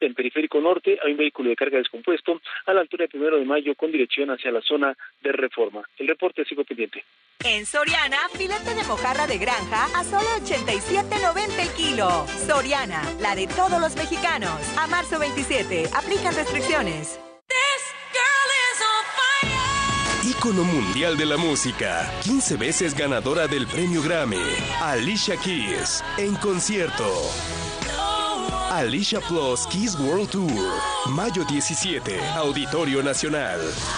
en Periférico Norte hay un vehículo de carga descompuesto a la altura de 1 de Mayo con dirección hacia la zona de Reforma. El reporte sigo pendiente. En Soriana, filete de mojarra de granja a solo 87.90 el kilo. Soriana, la de todos los mexicanos. A marzo 27, aplican restricciones. Ícono mundial de la música, 15 veces ganadora del premio Grammy, Alicia Keys, en concierto. Alicia Plus Keys World Tour, mayo 17, Auditorio Nacional.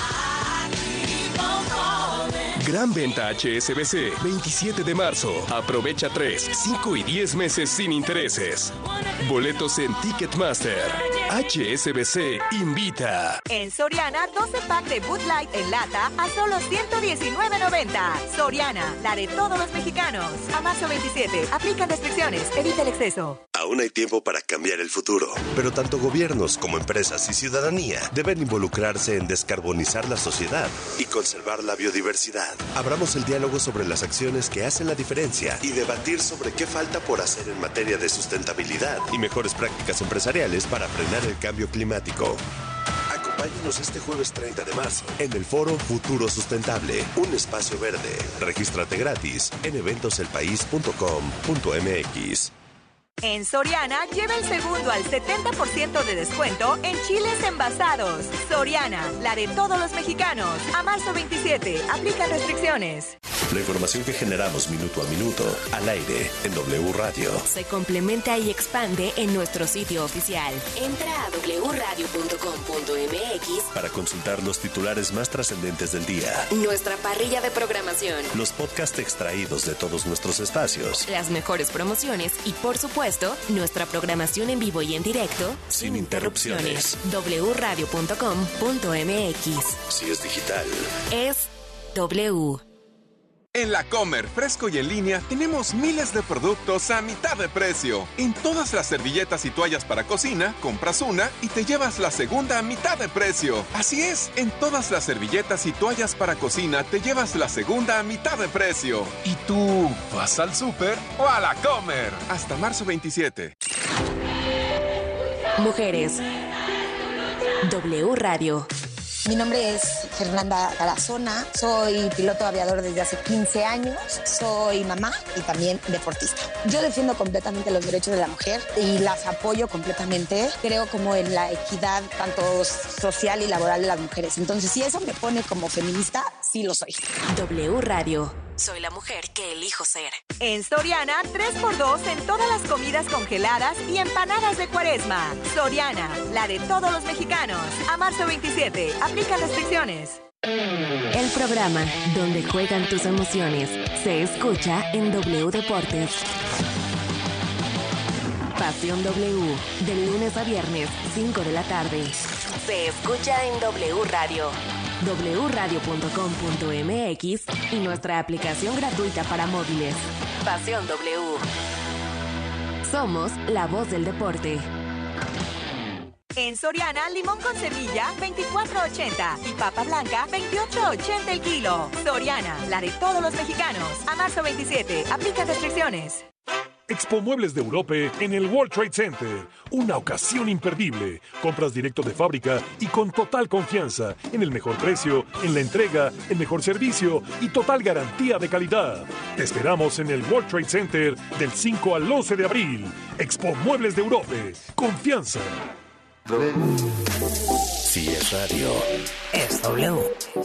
Gran venta HSBC, 27 de marzo. Aprovecha 3, 5 y 10 meses sin intereses. Boletos en Ticketmaster. HSBC invita. En Soriana, 12 pack de Bud Light en lata a solo $119.90. Soriana, la de todos los mexicanos. A marzo 27, aplican restricciones, evita el exceso. Aún hay tiempo para cambiar el futuro, pero tanto gobiernos como empresas y ciudadanía deben involucrarse en descarbonizar la sociedad y conservar la biodiversidad. Abramos el diálogo sobre las acciones que hacen la diferencia y debatir sobre qué falta por hacer en materia de sustentabilidad y mejores prácticas empresariales para frenar el cambio climático. Acompáñenos este jueves 30 de marzo en el Foro Futuro Sustentable, un espacio verde. Regístrate gratis en eventoselpaís.com.mx. En Soriana, lleva el segundo al 70% de descuento en chiles envasados. Soriana, la de todos los mexicanos. A marzo 27, aplican restricciones. La información que generamos minuto a minuto, al aire, en W Radio. Se complementa y expande en nuestro sitio oficial. Entra a wradio.com.mx para consultar los titulares más trascendentes del día. Nuestra parrilla de programación. Los podcasts extraídos de todos nuestros espacios. Las mejores promociones y, por supuesto, nuestra programación en vivo y en directo. Sin interrupciones. wradio.com.mx. Si es digital, es W. En La Comer, fresco y en línea, tenemos miles de productos a mitad de precio. En todas las servilletas y toallas para cocina, compras una y te llevas la segunda a mitad de precio. Así es, en todas las servilletas y toallas para cocina, te llevas la segunda a mitad de precio. ¿Y tú, vas al súper o a La Comer? Hasta marzo 27. Mujeres. W Radio. Mi nombre es Fernanda Tarazona, soy piloto aviador desde hace 15 años, soy mamá y también deportista. Yo defiendo completamente los derechos de la mujer y las apoyo completamente. Creo como en la equidad tanto social y laboral de las mujeres. Entonces, si eso me pone como feminista, sí lo soy. W Radio. Soy la mujer que elijo ser. En Soriana, 3x2 en todas las comidas congeladas y empanadas de Cuaresma. Soriana, la de todos los mexicanos. A marzo 27, aplica restricciones. El programa donde juegan tus emociones se escucha en W Deportes. Pasión W, de lunes a viernes, 5 de la tarde. Se escucha en W Radio. wradio.com.mx y nuestra aplicación gratuita para móviles. Pasión W. Somos la voz del deporte. En Soriana, limón con semilla, $24.80 y papa blanca, $28.80 el kilo. Soriana, la de todos los mexicanos. A marzo 27, aplica restricciones. Expo Muebles de Europa en el World Trade Center. Una ocasión imperdible. Compras directo de fábrica y con total confianza. En el mejor precio, en la entrega, el mejor servicio y total garantía de calidad. Te esperamos en el World Trade Center del 5 al 11 de abril. Expo Muebles de Europa. Confianza. si es radio, es W.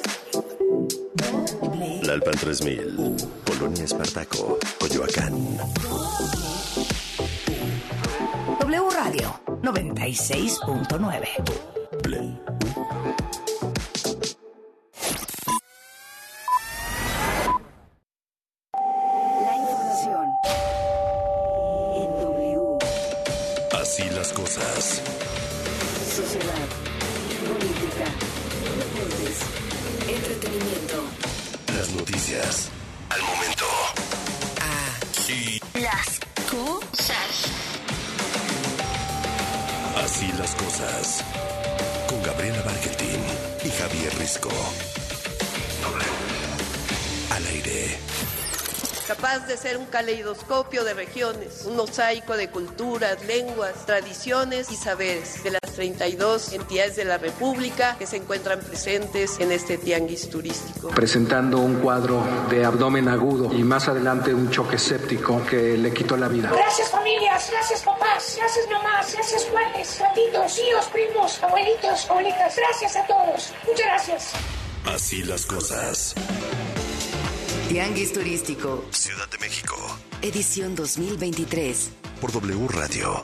La Alpan 3000, Polonia Espartaco, Coyoacán. W Radio 96.9. La información en W. Así las cosas. Sociedad, política, deportes, entretenimiento. Las noticias al momento. Así las cosas. Así las cosas. Con Gabriela Bargeltín y Javier Risco. Al aire. capaz de ser un caleidoscopio de regiones, un mosaico de culturas, lenguas, tradiciones y saberes de las 32 entidades de la República que se encuentran presentes en este tianguis turístico. Presentando un cuadro de abdomen agudo y más adelante un choque séptico que le quitó la vida. Gracias familias, gracias papás, gracias mamás, gracias Juanes, gatitos, tíos, primos, abuelitos, abuelitas, gracias a todos. Muchas gracias. Así las cosas. Tianguis Turístico. Ciudad de México. Edición 2023. Por W Radio.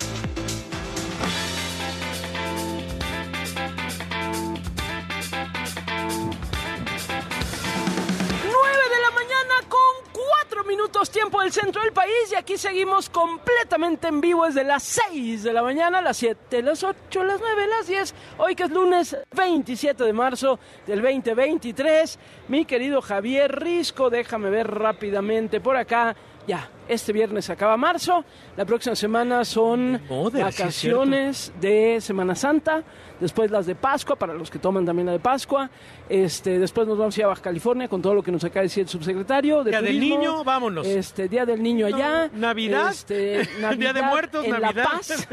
Minutos, tiempo del centro del país, y aquí seguimos completamente en vivo desde las 6 de la mañana, las 7, las 8, las 9, las 10, hoy que es lunes 27 de marzo del 2023. Mi querido Javier Risco, déjame ver rápidamente por acá. Ya, este viernes acaba marzo, la próxima semana son vacaciones de Semana Santa, después las de Pascua, para los que toman también la de Pascua, después nos vamos a ir a Baja California con todo lo que nos acaba de decir el subsecretario de Día Turismo. del Niño, vámonos. Día del Niño allá. Navidad, Navidad Día de Muertos, en Navidad. La Paz.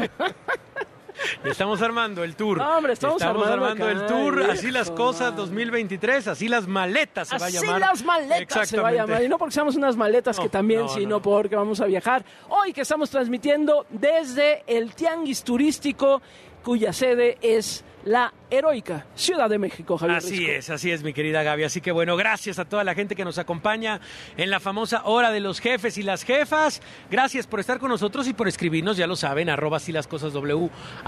Estamos armando el tour. No, hombre, estamos armando el tour. viejo, así las cosas 2023, así las maletas se va a llamar. Así las maletas se va a llamar. Y no porque seamos unas maletas que también, sino porque vamos a viajar. Hoy que estamos transmitiendo desde el Tianguis Turístico, cuya sede es la heroica Ciudad de México, Javier Risco. Así es, mi querida Gaby. Así que bueno, gracias a toda la gente que nos acompaña en la famosa hora de los jefes y las jefas. Gracias por estar con nosotros y por escribirnos, ya lo saben, @silascosasw,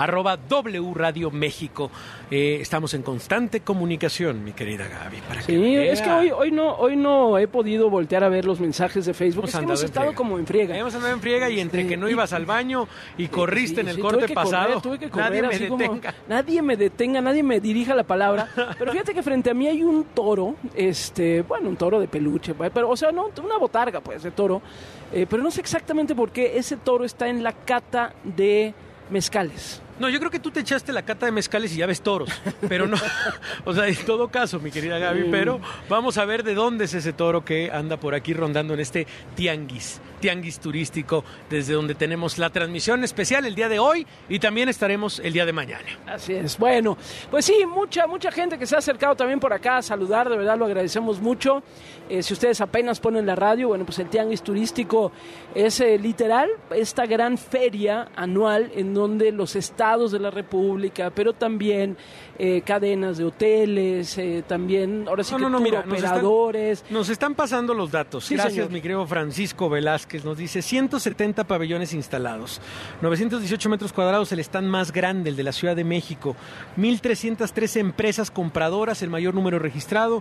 @W Radio México. Estamos en constante comunicación, mi querida Gaby. Para que es que hoy no he podido voltear a ver los mensajes de Facebook. Es que hemos estado como en friega. Hemos andado en friega y entre que no ibas al baño y corriste en el corte pasado, tuve que correr, nadie me así detenga. Nadie me detenga, nadie me dirija la palabra. Pero fíjate que frente a mí hay un toro, un toro de peluche, pero, o sea, no, una botarga, pues, de toro. Pero no sé exactamente por qué ese toro está en la cata de mezcales. No, yo creo que tú te echaste la cata de mezcales y ya ves toros, pero no, o sea, en todo caso, mi querida Gaby, pero vamos a ver de dónde es ese toro que anda por aquí rondando en este tianguis turístico, desde donde tenemos la transmisión especial el día de hoy y también estaremos el día de mañana. Así es, bueno, pues sí, mucha gente que se ha acercado también por acá a saludar, de verdad lo agradecemos mucho. Si ustedes apenas ponen la radio, bueno, pues el tianguis turístico es literal esta gran feria anual en donde los estados de la República, pero también cadenas de hoteles, también, ahora sí mira, operadores. Nos están pasando los datos. Sí, gracias, señor. Mi querido Francisco Velázquez. Nos dice 170 pabellones instalados, 918 metros cuadrados, el stand más grande, el de la Ciudad de México, 1,313 empresas compradoras, el mayor número registrado,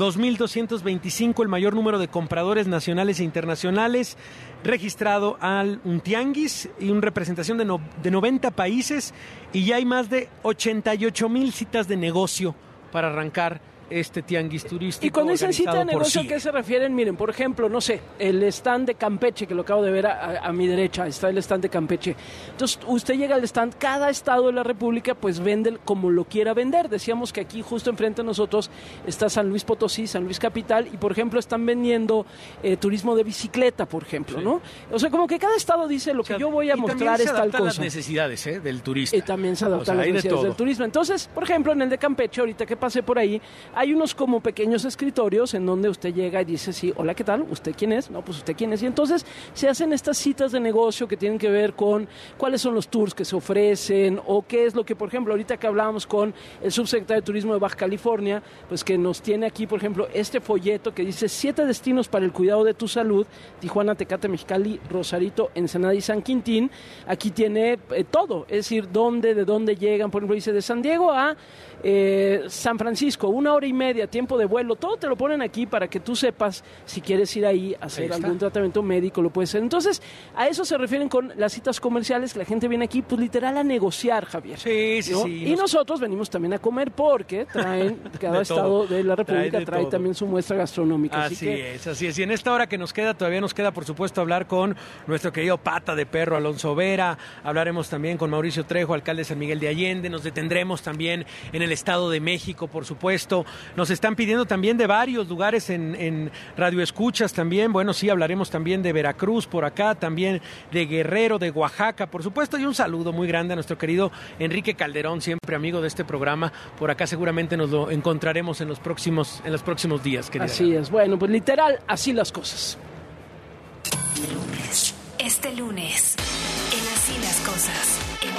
2,225 el mayor número de compradores nacionales e internacionales, registrado al un tianguis y una representación de 90 países, y ya hay más de 88,000 citas de negocio para arrancar este tianguis turístico. Y cuando dicen cita de negocio, ¿a qué se refieren? Miren, por ejemplo, no sé, el stand de Campeche, que lo acabo de ver a mi derecha, está el stand de Campeche. Entonces, usted llega al stand, cada estado de la República pues vende como lo quiera vender. Decíamos que aquí justo enfrente de nosotros está San Luis Potosí, San Luis Capital, y por ejemplo están vendiendo turismo de bicicleta, por ejemplo, ¿no? O sea, como que cada estado dice lo que yo voy a mostrar es tal cosa. Las necesidades del turista. Y también se adaptan las necesidades del turismo. Entonces, por ejemplo, en el de Campeche, ahorita que pasé por ahí, hay unos como pequeños escritorios en donde usted llega y dice, sí, hola, ¿qué tal? ¿Usted quién es? No, pues usted quién es. Y entonces se hacen estas citas de negocio que tienen que ver con cuáles son los tours que se ofrecen o qué es lo que, por ejemplo, ahorita que hablábamos con el subsecretario de Turismo de Baja California, pues que nos tiene aquí, por ejemplo, este folleto que dice 7 destinos para el cuidado de tu salud, Tijuana, Tecate, Mexicali, Rosarito, Ensenada y San Quintín. Aquí tiene todo, es decir, de dónde llegan, por ejemplo, dice de San Diego a San Francisco, 1 hora y media, tiempo de vuelo, todo te lo ponen aquí para que tú sepas si quieres ir ahí a hacer algún tratamiento médico, lo puedes hacer. Entonces, a eso se refieren con las citas comerciales, que la gente viene aquí, pues literal a negociar, Javier. Sí. Y nosotros venimos también a comer porque traen, cada estado de la República trae también su muestra gastronómica. Así es. Y en esta hora que todavía nos queda, por supuesto, hablar con nuestro querido pata de perro, Alonso Vera. Hablaremos también con Mauricio Trejo, alcalde de San Miguel de Allende. Nos detendremos también en el Estado de México, por supuesto, Nos están pidiendo también de varios lugares en Radio Escuchas también. Bueno, sí, hablaremos también de Veracruz por acá, también de Guerrero, de Oaxaca, por supuesto. Y un saludo muy grande a nuestro querido Enrique Calderón, siempre amigo de este programa. Por acá seguramente nos lo encontraremos en los próximos días, querida. Así es. Bueno, pues literal, así las cosas. Este lunes, en Así las Cosas.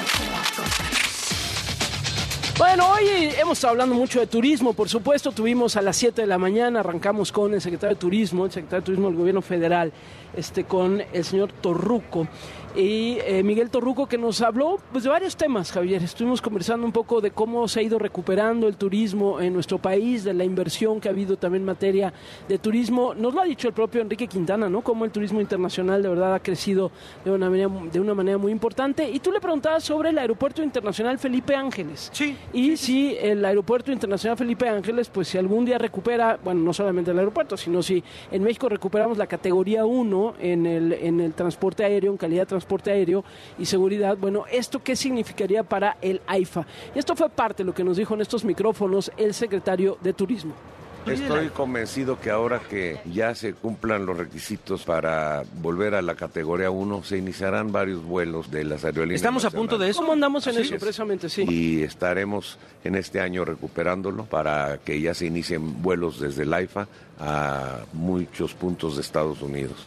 Bueno, hoy hemos estado hablando mucho de turismo, por supuesto. Tuvimos a las 7 de la mañana, arrancamos con el secretario de Turismo del Gobierno Federal, con el señor Torruco. Y Miguel Torruco, que nos habló pues de varios temas, Javier. Estuvimos conversando un poco de cómo se ha ido recuperando el turismo en nuestro país, de la inversión que ha habido también en materia de turismo. Nos lo ha dicho el propio Enrique Quintana, ¿no? Cómo el turismo internacional de verdad ha crecido de una manera muy importante. Y tú le preguntabas sobre el Aeropuerto Internacional Felipe Ángeles. Sí. Y si el Aeropuerto Internacional Felipe Ángeles, pues si algún día recupera, bueno, no solamente el aeropuerto, sino si en México recuperamos la categoría 1 en el transporte aéreo, en calidad de transporte aéreo y seguridad, bueno, ¿esto qué significaría para el AIFA? Y esto fue parte de lo que nos dijo en estos micrófonos el secretario de Turismo. Estoy convencido que ahora que ya se cumplan los requisitos para volver a la categoría 1, se iniciarán varios vuelos de las aerolíneas. ¿Estamos a punto de eso? ¿Cómo andamos en eso, precisamente? Sí. Y estaremos en este año recuperándolo para que ya se inicien vuelos desde el AIFA a muchos puntos de Estados Unidos.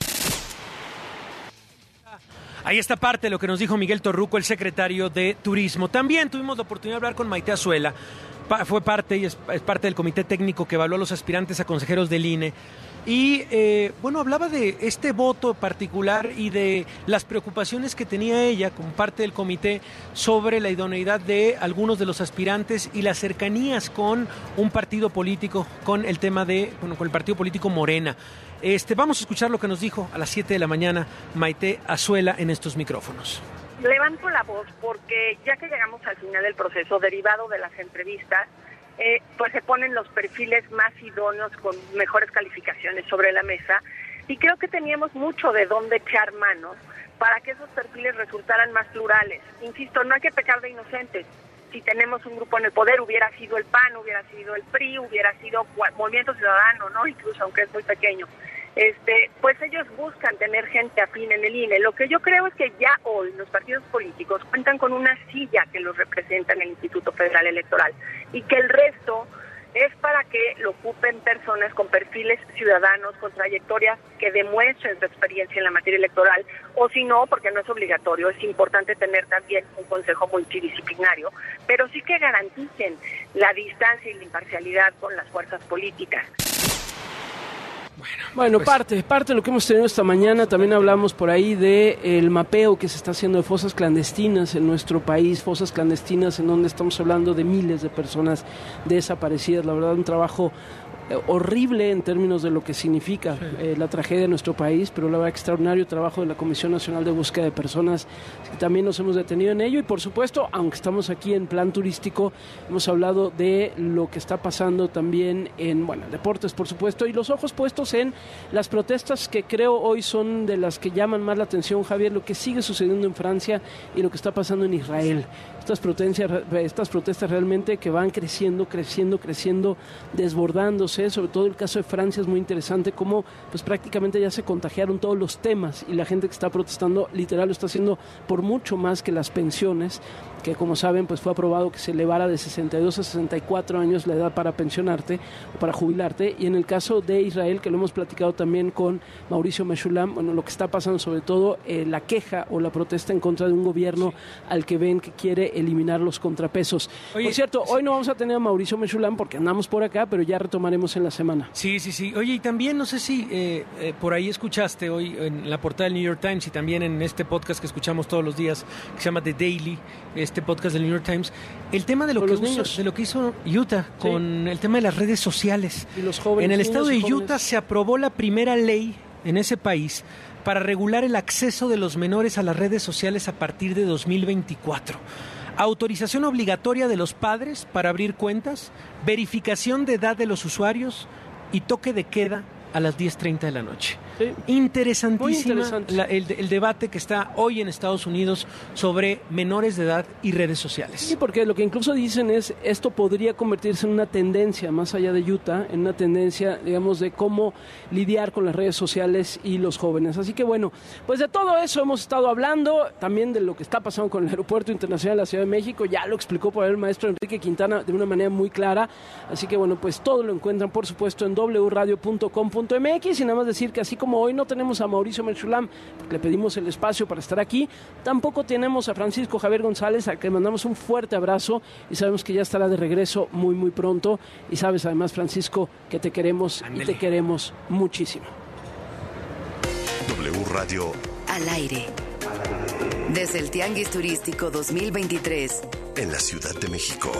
Ahí está parte de lo que nos dijo Miguel Torruco, el secretario de Turismo. También tuvimos la oportunidad de hablar con Maite Azuela. Fue parte y es parte del comité técnico que evaluó a los aspirantes a consejeros del INE. Y, hablaba de este voto particular y de las preocupaciones que tenía ella como parte del comité sobre la idoneidad de algunos de los aspirantes y las cercanías con un partido político, con el tema con el partido político Morena. Vamos a escuchar lo que nos dijo a las 7 de la mañana Maite Azuela en estos micrófonos. Levanto la voz porque ya que llegamos al final del proceso, derivado de las entrevistas, pues se ponen los perfiles más idóneos con mejores calificaciones sobre la mesa y creo que teníamos mucho de dónde echar manos para que esos perfiles resultaran más plurales. Insisto, no hay que pecar de inocentes. Si tenemos un grupo en el poder, hubiera sido el PAN, hubiera sido el PRI, hubiera sido Movimiento Ciudadano, ¿no? Incluso aunque es muy pequeño. Pues ellos buscan tener gente afín en el INE. Lo que yo creo es que ya hoy los partidos políticos cuentan con una silla que los representa en el Instituto Federal Electoral y que el resto es para que lo ocupen personas con perfiles ciudadanos, con trayectorias que demuestren su experiencia en la materia electoral, o si no, porque no es obligatorio, es importante tener también un consejo multidisciplinario, pero sí que garanticen la distancia y la imparcialidad con las fuerzas políticas. Bueno, parte de lo que hemos tenido esta mañana. También hablamos por ahí de el mapeo que se está haciendo de fosas clandestinas en nuestro país, fosas clandestinas en donde estamos hablando de miles de personas desaparecidas. La verdad, un trabajo horrible en términos de lo que significa la tragedia de nuestro país, pero la verdad extraordinario trabajo de la Comisión Nacional de Búsqueda de Personas, que también nos hemos detenido en ello. Y por supuesto, aunque estamos aquí en plan turístico, hemos hablado de lo que está pasando también en deportes, por supuesto, y los ojos puestos en las protestas que creo hoy son de las que llaman más la atención, Javier, lo que sigue sucediendo en Francia y lo que está pasando en Israel. Estas protestas realmente que van creciendo, desbordándose. Sobre todo el caso de Francia es muy interesante, como pues prácticamente ya se contagiaron todos los temas y la gente que está protestando literal lo está haciendo por mucho más que las pensiones, que como saben pues fue aprobado que se elevara de 62 a 64 años la edad para pensionarte o para jubilarte. Y en el caso de Israel, que lo hemos platicado también con Mauricio Meshulam, lo que está pasando sobre todo la queja o la protesta en contra de un gobierno al que ven que quiere eliminar los contrapesos. Oye, por cierto, hoy no vamos a tener a Mauricio Meshulam porque andamos por acá, pero ya retomaremos en la semana. Sí. Oye, y también no sé si por ahí escuchaste hoy en la portada del New York Times y también en este podcast que escuchamos todos los días, que se llama The Daily, este podcast del New York Times, el tema de lo que hizo Utah con el tema de las redes sociales. Y los jóvenes, en el estado de Utah se aprobó la primera ley en ese país para regular el acceso de los menores a las redes sociales a partir de 2024. Autorización obligatoria de los padres para abrir cuentas, verificación de edad de los usuarios y toque de queda a las 10:30 de la noche. Sí. Interesantísima el debate que está hoy en Estados Unidos sobre menores de edad y redes sociales. Sí, porque lo que incluso dicen es esto podría convertirse en una tendencia, más allá de Utah, en una tendencia, digamos, de cómo lidiar con las redes sociales y los jóvenes. Así que bueno, pues de todo eso hemos estado hablando, también de lo que está pasando con el Aeropuerto Internacional de la Ciudad de México, ya lo explicó por el maestro Enrique Quintana de una manera muy clara, así que bueno, pues todo lo encuentran por supuesto en wradio.com.mx y nada más decir que así como hoy no tenemos a Mauricio Mechulam, porque le pedimos el espacio para estar aquí, tampoco tenemos a Francisco Javier González, al que mandamos un fuerte abrazo y sabemos que ya estará de regreso muy muy pronto y sabes además, Francisco, que te queremos y te queremos muchísimo. W Radio al aire. Desde el Tianguis Turístico 2023 en la Ciudad de México.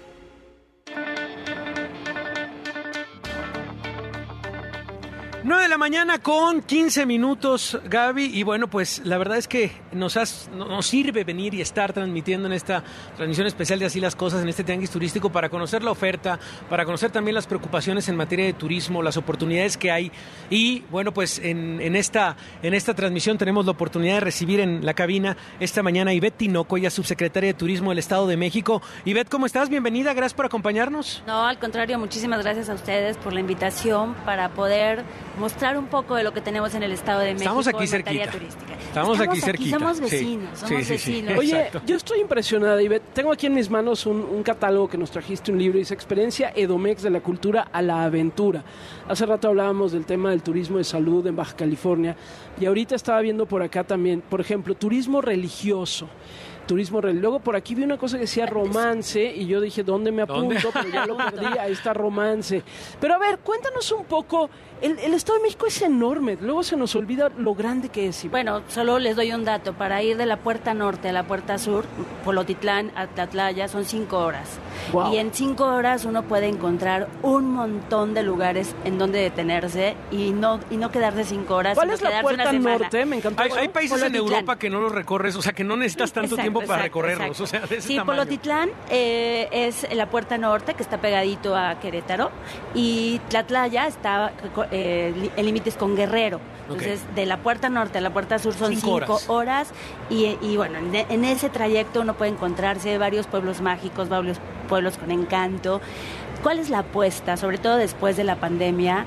9 de la mañana con 15 minutos, Gaby, y bueno, pues la verdad es que nos sirve venir y estar transmitiendo en esta transmisión especial de Así las Cosas en este Tianguis Turístico para conocer la oferta, para conocer también las preocupaciones en materia de turismo, las oportunidades que hay y bueno, pues en esta transmisión tenemos la oportunidad de recibir en la cabina esta mañana a Ivette Tinoco, ella es subsecretaria de Turismo del Estado de México. Ivette, ¿cómo estás? Bienvenida, gracias por acompañarnos. No, al contrario, muchísimas gracias a ustedes por la invitación para poder mostrar un poco de lo que tenemos en el Estado de México. Estamos aquí en cerquita. Materia turística. Estamos aquí cerquita. Somos vecinos, somos vecinos. Oye, exacto. yo estoy impresionada, Ivette. Tengo aquí en mis manos un catálogo que nos trajiste, un libro, dice Experiencia Edomex de la cultura a la aventura. Hace rato hablábamos del tema del turismo de salud en Baja California y ahorita estaba viendo por acá también, por ejemplo, turismo religioso. Luego por aquí vi una cosa que decía romance y yo dije, ¿dónde me apunto? Pero ya lo perdí, ahí está romance. Pero a ver, cuéntanos un poco, el Estado de México es enorme, luego se nos olvida lo grande que es. Bueno, solo les doy un dato, para ir de la puerta norte a la puerta sur, Polotitlán a Tlatlaya, son 5 horas. Wow. Y en 5 horas uno puede encontrar un montón de lugares en donde detenerse y no quedarse 5 horas. ¿Cuál es la puerta norte? Me encantó. Hay países en Europa que no los recorres, o sea, que no necesitas tanto tiempo para recorrerlos, o sea, de ese tamaño. Polotitlán es la puerta norte, que está pegadito a Querétaro, y Tlatlaya está en límites con Guerrero. Entonces, de la puerta norte a la puerta sur son 5 horas y bueno, en ese trayecto uno puede encontrarse varios pueblos mágicos, varios pueblos con encanto. ¿Cuál es la apuesta? Sobre todo después de la pandemia,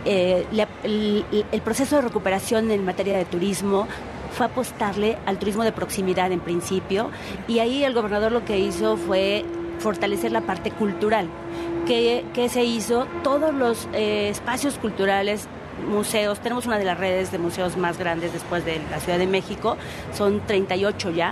el proceso de recuperación en materia de turismo fue apostarle al turismo de proximidad en principio, y ahí el gobernador lo que hizo fue fortalecer la parte cultural. ¿Qué se hizo? Todos los espacios culturales, museos, tenemos una de las redes de museos más grandes después de la Ciudad de México, son 38 ya,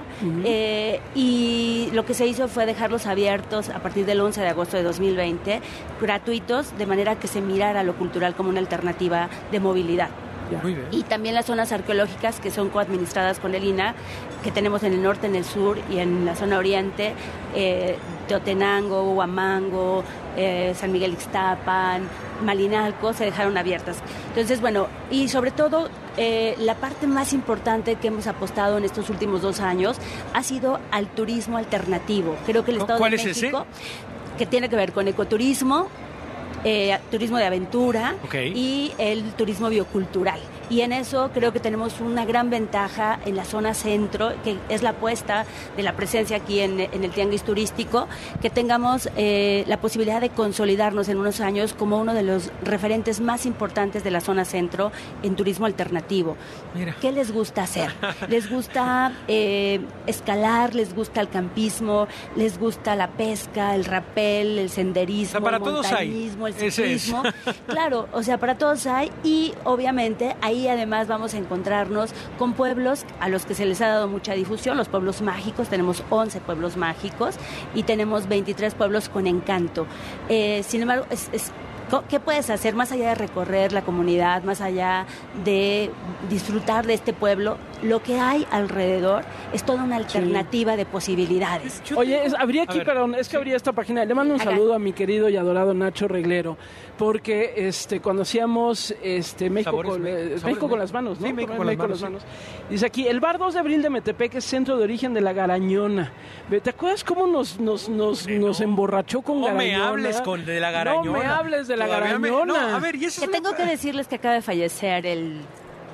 y lo que se hizo fue dejarlos abiertos a partir del 11 de agosto de 2020, gratuitos, de manera que se mirara lo cultural como una alternativa de movilidad. Y también las zonas arqueológicas que son coadministradas con el INAH, que tenemos en el norte, en el sur y en la zona oriente, Teotenango, Huamango, San Miguel Ixtapan, Malinalco, se dejaron abiertas. Entonces, bueno, y sobre todo la parte más importante que hemos apostado en estos últimos 2 años ha sido al turismo alternativo. Creo que el Estado de México, que tiene que ver con ecoturismo, turismo de aventura y el turismo biocultural. Y en eso creo que tenemos una gran ventaja en la zona centro, que es la apuesta de la presencia aquí en el Tianguis Turístico, que tengamos la posibilidad de consolidarnos en unos años como uno de los referentes más importantes de la zona centro en turismo alternativo. Mira. ¿Qué les gusta hacer? Les gusta escalar, les gusta el campismo, les gusta la pesca, el rappel, el senderismo, para el montañismo, el ciclismo. Claro, o sea, para todos hay, y obviamente ahí además vamos a encontrarnos con pueblos a los que se les ha dado mucha difusión, los pueblos mágicos. Tenemos 11 pueblos mágicos y tenemos 23 pueblos con encanto. Sin embargo, ¿qué puedes hacer más allá de recorrer la comunidad, más allá de disfrutar de este pueblo? Lo que hay alrededor es toda una alternativa de posibilidades. Oye, habría esta página. Le mando un saludo a mi querido y adorado Nacho Reglero, porque cuando hacíamos México con las manos, ¿no? Sí, México con las manos. Dice aquí, el bar 2 de abril de Metepec es centro de origen de la Garañona. ¿Te acuerdas cómo nos emborrachó con Garañona? No me hables de la Garañona. No me hables de la Garañona. Tengo que decirles que acaba de fallecer el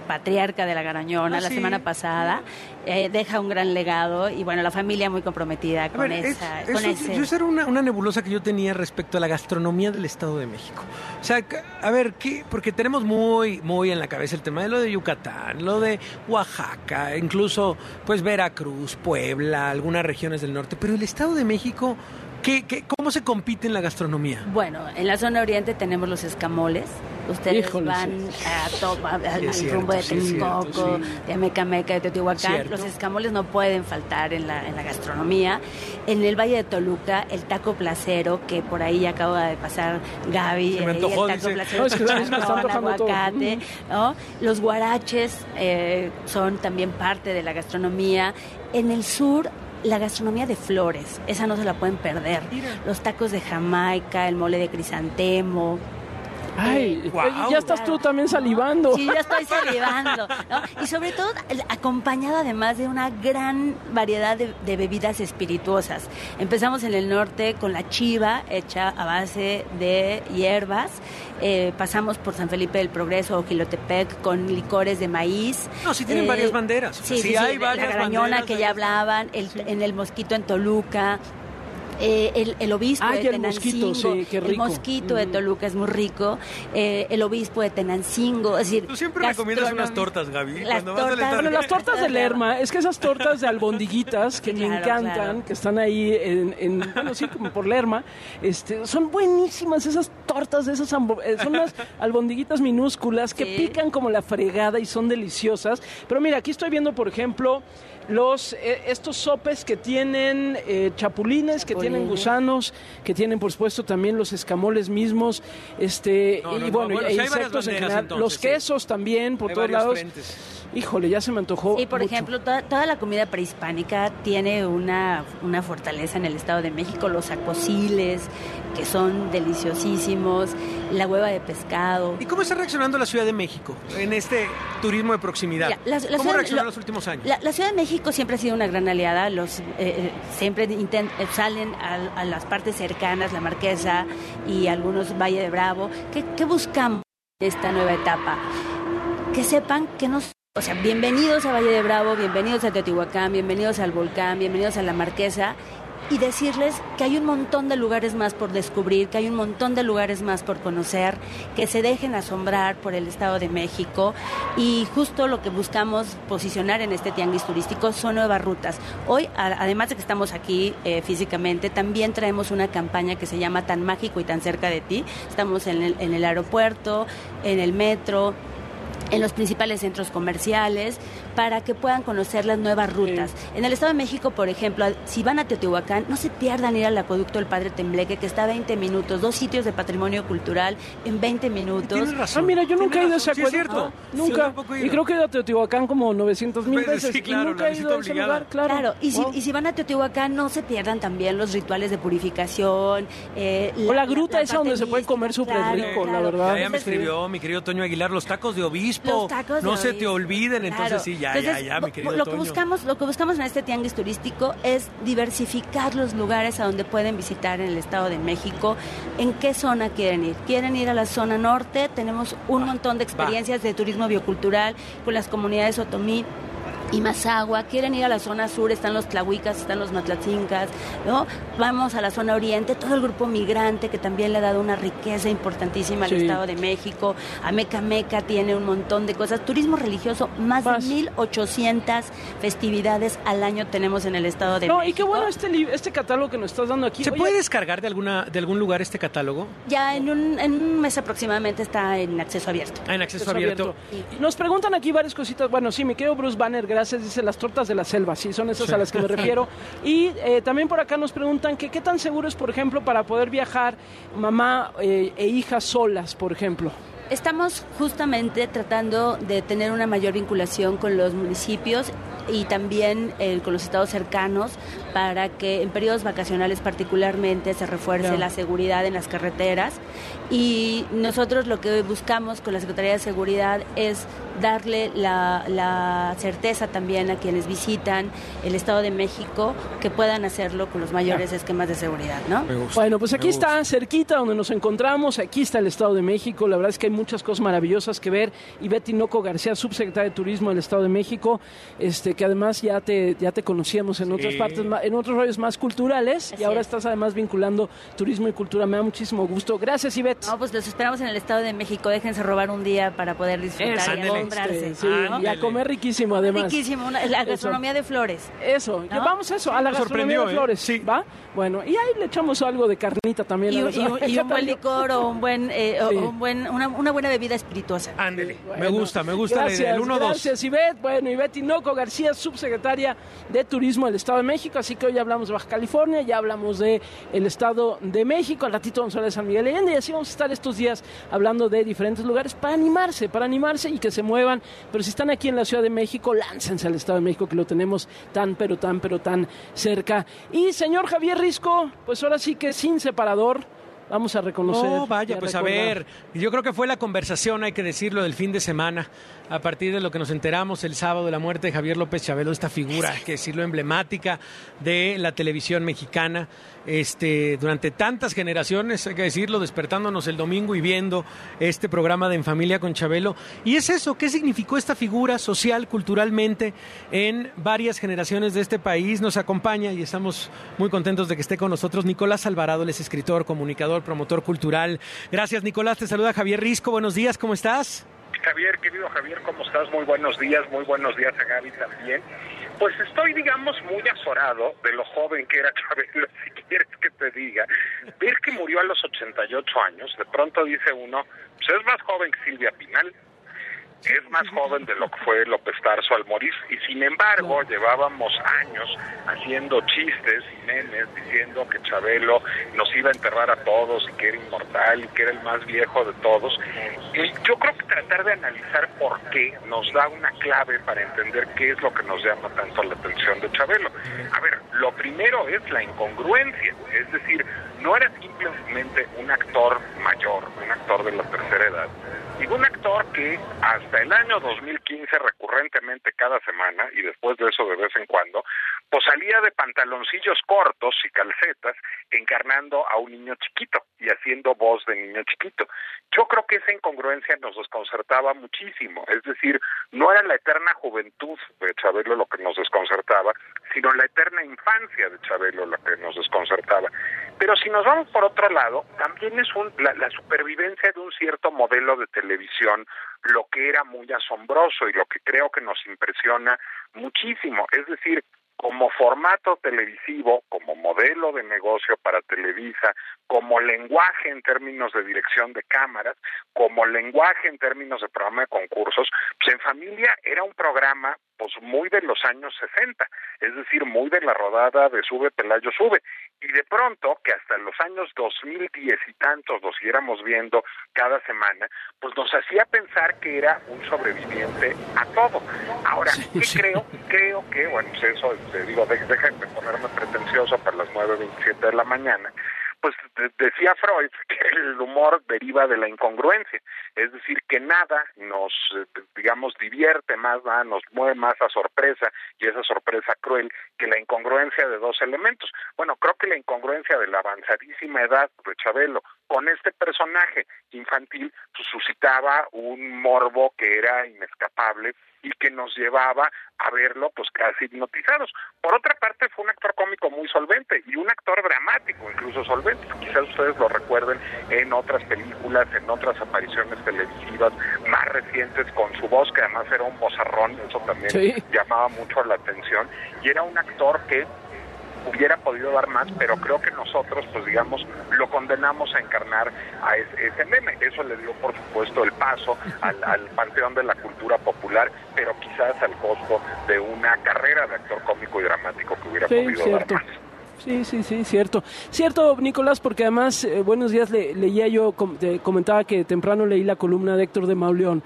patriarca de la Garañona la semana pasada, deja un gran legado y bueno, la familia muy comprometida con ese. Esa era una nebulosa que yo tenía respecto a la gastronomía del Estado de México. O sea, a ver, porque tenemos muy, muy en la cabeza el tema de lo de Yucatán, lo de Oaxaca, incluso pues Veracruz, Puebla, algunas regiones del norte, pero el Estado de México, ¿cómo se compite en la gastronomía? Bueno, en la zona oriente tenemos los escamoles. Ustedes van al rumbo de Texcoco, de Amecameca, de Teotihuacán. Cierto. Los escamoles no pueden faltar en la gastronomía. En el Valle de Toluca, el taco placero, que por ahí acaba de pasar Gaby. Se me antojó, el taco placero con aguacate, ¿no? Los guaraches son también parte de la gastronomía. En el sur, la gastronomía de flores, esa no se la pueden perder. Mira. Los tacos de Jamaica, el mole de crisantemo. Ay, ya estás tú también salivando. Sí, ya estoy salivando, ¿no? Y sobre todo acompañada además de una gran variedad de bebidas espirituosas. Empezamos en el norte con la chiva hecha a base de hierbas. Pasamos por San Felipe del Progreso o Jilotepec con licores de maíz. No, sí tienen varias banderas. Sí, hay varias la Garañona que ya hablaban, en el Mosquito en Toluca. El obispo de Tenancingo, el mosquito de Toluca es muy rico, el obispo de Tenancingo, es decir, tú siempre recomiendas unas tortas, Gaby. Las tortas de Lerma, es que esas tortas de albondiguitas que me encantan, que están ahí bueno, sí, como por Lerma, son buenísimas esas tortas, son unas albondiguitas minúsculas que pican como la fregada y son deliciosas. Pero mira, aquí estoy viendo, por ejemplo, estos sopes que tienen chapulines, que tienen gusanos, que tienen por supuesto también los escamoles mismos, bueno, insectos en general, entonces, los quesos también por todos lados. Frentes. Híjole, ya se me antojó. Sí, por ejemplo, toda la comida prehispánica tiene una fortaleza en el Estado de México, los acosiles, que son deliciosísimos, la hueva de pescado. ¿Y cómo está reaccionando la Ciudad de México en este turismo de proximidad? ¿Cómo reaccionó en los últimos años? La Ciudad de México siempre ha sido una gran aliada, siempre salen a las partes cercanas, la Marquesa y algunos Valle de Bravo. ¿Qué buscamos en esta nueva etapa? Que sepan que bienvenidos a Valle de Bravo, bienvenidos a Teotihuacán, bienvenidos al Volcán, bienvenidos a la Marquesa, y decirles que hay un montón de lugares más por descubrir, que hay un montón de lugares más por conocer, que se dejen asombrar por el Estado de México, y justo lo que buscamos posicionar en este tianguis turístico son nuevas rutas. Hoy, además de que estamos aquí físicamente, también traemos una campaña que se llama Tan Mágico y Tan Cerca de Ti. Estamos en el aeropuerto, en el metro, en los principales centros comerciales, para que puedan conocer las nuevas rutas. En el Estado de México, por ejemplo, si van a Teotihuacán, no se pierdan ir al acueducto del Padre Tembleque, que está a 20 minutos, 2 sitios de patrimonio cultural en 20 minutos. Tienes razón. Mira, yo nunca he ido a ese acueducto. Sí, es cierto. Nunca. Sí, y creo que he ido a Teotihuacán como 900,000 veces. Sí, claro, y nunca he ido a ese lugar, claro. Y si van a Teotihuacán, no se pierdan también los rituales de purificación. O la gruta esa donde se puede comer súper rico, la verdad. Ya me escribió mi querido Toño Aguilar, los tacos de obispo. Los tacos no se te olviden, entonces sí, ya, mi querido lo Toño. que buscamos en este tianguis turístico es diversificar los lugares a donde pueden visitar en el Estado de México. ¿En qué zona quieren ir? ¿Quieren ir a la zona norte? Tenemos un montón de experiencias de turismo biocultural con las comunidades otomí y Mazahua. Quieren ir a la zona sur, están los tlahuicas, están los matlatzincas, ¿no? Vamos a la zona oriente, todo el grupo migrante que también le ha dado una riqueza importantísima al Estado de México. Amecameca tiene un montón de cosas. Turismo religioso, más de 1,800 festividades al año tenemos en el Estado de México. Y qué bueno este catálogo que nos estás dando aquí. ¿Se puede descargar de algún lugar este catálogo? Ya en un mes aproximadamente está en acceso abierto. En acceso abierto. Sí. Nos preguntan aquí varias cositas. Bueno, sí, mi querido Bruce Banner, gracias, dice las tortas de la selva, sí, son esas a las que me refiero. Y también por acá nos preguntan que qué tan seguro es, por ejemplo, para poder viajar mamá e hija solas, por ejemplo. Estamos justamente tratando de tener una mayor vinculación con los municipios y también con los estados cercanos para que en periodos vacacionales particularmente se refuerce la seguridad en las carreteras, y nosotros lo que buscamos con la Secretaría de Seguridad es darle la certeza también a quienes visitan el Estado de México que puedan hacerlo con los mayores esquemas de seguridad, ¿no? Bueno, pues aquí está, cerquita donde nos encontramos, aquí está el Estado de México. La verdad es que hay muchas cosas maravillosas que ver. Y Betty Noco García, subsecretaria de Turismo del Estado de México, que además ya te conocíamos en otras partes, en otros rollos más culturales. Así y ahora estás además vinculando turismo y cultura. Me da muchísimo gusto. Gracias, Ivette. No, pues los esperamos en el Estado de México. Déjense robar un día para poder disfrutar y comprarse. ¿no? Y a comer riquísimo, además. Riquísimo, la gastronomía de Flores. Eso, ¿no? Vamos a eso, a la gastronomía de Flores. Sí. ¿Va? Bueno, y ahí le echamos algo de carnita también. Y un buen licor o una buena bebida espirituosa. Ándele, bueno, me gusta gracias, la idea, el 1-2. Gracias, Ivette. Bueno, Ivette Tinoco García, subsecretaria de Turismo del Estado de México. Así que hoy hablamos de Baja California, ya hablamos de el Estado de México, al ratito vamos a hablar de San Miguel de Allende, y así vamos a estar estos días hablando de diferentes lugares para animarse y que se muevan. Pero si están aquí en la Ciudad de México, láncense al Estado de México, que lo tenemos tan cerca. Y señor Javier Risco, pues ahora sí que sin separador, vamos a reconocer. No, vaya, pues recordar. A ver, yo creo que fue la conversación, hay que decirlo, del fin de semana, a partir de lo que nos enteramos el sábado de la muerte de Javier López Chabelo, esta figura, hay que decirlo, emblemática de la televisión mexicana, durante tantas generaciones, hay que decirlo, despertándonos el domingo y viendo este programa de En Familia con Chabelo. Y es eso, ¿qué significó esta figura social, culturalmente, en varias generaciones de este país? Nos acompaña y estamos muy contentos de que esté con nosotros Nicolás Alvarado, él es escritor, comunicador, promotor cultural. Gracias, Nicolás. Te saluda Javier Risco. Buenos días, ¿cómo estás? Javier, querido Javier, ¿cómo estás? Muy buenos días a Gaby también. Pues estoy, muy azorado de lo joven que era Chabelo, si quieres que te diga. Ver que murió a los 88 años, de pronto dice uno, pues es más joven que Silvia Pinal, es más joven de lo que fue López Tarso al morir, y sin embargo llevábamos años haciendo chistes y memes diciendo que Chabelo nos iba a enterrar a todos y que era inmortal y que era el más viejo de todos. Y yo creo que tratar de analizar por qué nos da una clave para entender qué es lo que nos llama tanto la atención de Chabelo. A ver, lo primero es la incongruencia, es decir, no era simplemente un actor mayor, un actor de la tercera edad, y un actor que hasta el año 2015 recurrentemente cada semana, y después de eso de vez en cuando, pues salía de pantaloncillos cortos y calcetas encarnando a un niño chiquito y haciendo voz de niño chiquito. Yo creo que esa incongruencia nos desconcertaba muchísimo, es decir, no era la eterna juventud de Chabelo lo que nos desconcertaba, sino la eterna infancia de Chabelo lo que nos desconcertaba. Pero si nos vamos por otro lado, también es la supervivencia de un cierto modelo de televisión lo que era muy asombroso y lo que creo que nos impresiona muchísimo, es decir, como formato televisivo, como modelo de negocio para Televisa, como lenguaje en términos de dirección de cámaras, como lenguaje en términos de programa de concursos, pues En Familia era un programa pues muy de los años 60, es decir, muy de la rodada de Sube Pelayo Sube, y de pronto que hasta los años 2010 y tantos los siguiéramos viendo cada semana, pues nos hacía pensar que era un sobreviviente a todo. Ahora, ¿qué creo que, bueno, pues eso, te digo, déjame ponerme pretencioso para las 9:27 de la mañana, pues decía Freud que el humor deriva de la incongruencia, es decir, que nada nos, divierte más, nada nos mueve más a sorpresa, y esa sorpresa cruel, que la incongruencia de dos elementos. Bueno, creo que la incongruencia de la avanzadísima edad de Chabelo con este personaje infantil pues, suscitaba un morbo que era inescapable y que nos llevaba a verlo pues casi hipnotizados. Por otra parte, fue un actor cómico muy solvente y un actor dramático, incluso solvente. Quizás ustedes lo recuerden en otras películas, en otras apariciones televisivas más recientes con su voz, que además era un vozarrón, eso también llamaba mucho la atención, y era un actor que hubiera podido dar más, pero creo que nosotros, lo condenamos a encarnar a ese meme. Eso le dio, por supuesto, el paso al panteón de la cultura popular, pero quizás al costo de una carrera de actor cómico y dramático que hubiera podido dar más. Sí, cierto. Cierto, Nicolás, porque además, buenos días, leía yo, comentaba que temprano leí la columna de Héctor de Mauleón.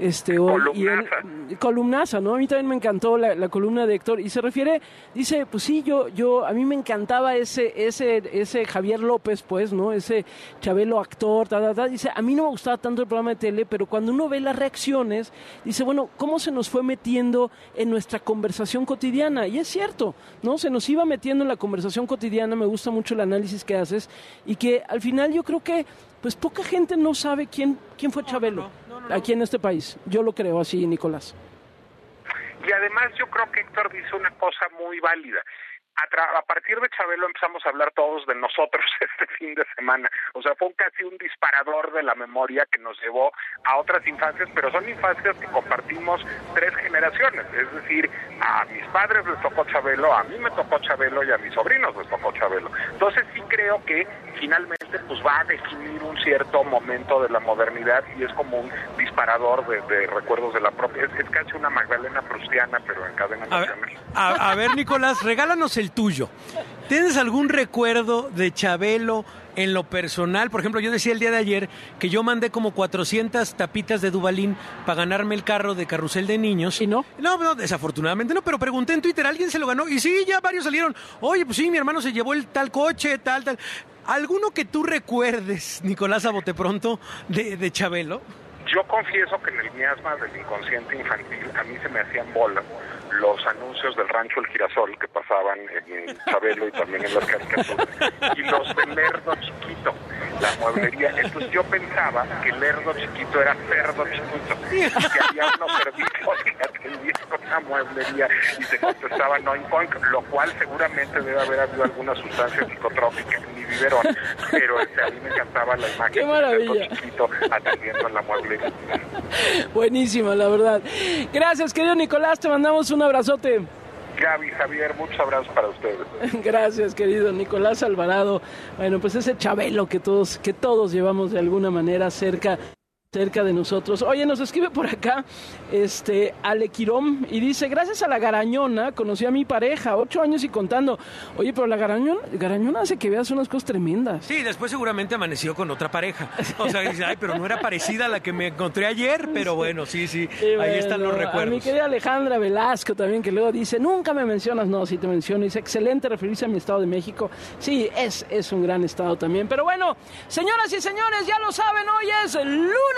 Columnaza, ¿no? A mí también me encantó la columna de Héctor, y se refiere, dice, pues sí, a mí me encantaba ese Javier López, pues, ¿no? Ese Chabelo actor, dice, a mí no me gustaba tanto el programa de tele, pero cuando uno ve las reacciones, dice, bueno, ¿cómo se nos fue metiendo en nuestra conversación cotidiana? Y es cierto, ¿no? Se nos iba metiendo en la conversación cotidiana, me gusta mucho el análisis que haces, y que al final yo creo que pues poca gente no sabe quién fue Chabelo aquí en este país. Yo lo creo así, Nicolás. Y además yo creo que Héctor dice una cosa muy válida. A partir de Chabelo empezamos a hablar todos de nosotros este fin de semana. O sea, fue casi un disparador de la memoria que nos llevó a otras infancias, pero son infancias que compartimos 3 generaciones. Es decir, a mis padres les tocó Chabelo, a mí me tocó Chabelo y a mis sobrinos les tocó Chabelo. Entonces sí creo que finalmente pues va a definir un cierto momento de la modernidad y es como un disparador de recuerdos de la propia. Es casi una Magdalena prustiana, pero en cadena nacional. A ver, Nicolás, regálanos el tuyo. ¿Tienes algún recuerdo de Chabelo en lo personal? Por ejemplo, yo decía el día de ayer que yo mandé como 400 tapitas de Duvalín para ganarme el carro de carrusel de niños. ¿Y no? No, desafortunadamente no, pero pregunté en Twitter, ¿alguien se lo ganó? Y sí, ya varios salieron. Oye, pues sí, mi hermano se llevó el tal coche, tal. ¿Alguno que tú recuerdes, Nicolás, a bote pronto, de Chabelo? Yo confieso que en el miasma del inconsciente infantil a mí se me hacían bolas los anuncios del Rancho El Girasol que pasaban en Chabelo y también en las caricaturas, y los de Lerdo Chiquito, la mueblería. Entonces yo pensaba que Lerdo Chiquito era cerdo chiquito, y que había unos servicios que atendían con una mueblería y se contestaban no inconc, lo cual seguramente debe haber habido alguna sustancia psicotrópica en mi biberón, pero a mí me encantaba la imagen de Lerdo Chiquito atendiendo en la mueblería. Buenísima, la verdad. Gracias, querido Nicolás, te mandamos un abrazote. Gaby, Javier, muchos abrazos para ustedes. Gracias, querido Nicolás Alvarado. Bueno, pues ese Chabelo que todos llevamos de alguna manera cerca de nosotros. Oye, nos escribe por acá Ale Quirón y dice, gracias a la Garañona conocí a mi pareja, 8 años y contando. Oye, pero la Garañona hace que veas unas cosas tremendas. Sí, después seguramente amaneció con otra pareja. O sea, dice, ay, pero no era parecida a la que me encontré ayer, pero bueno, sí, ahí están los recuerdos. A mi querida Alejandra Velasco también, que luego dice, nunca me mencionas. No, sí te menciono. Dice, excelente referirse a mi estado de México. Sí, es un gran estado también. Pero bueno, señoras y señores, ya lo saben, hoy es lunes.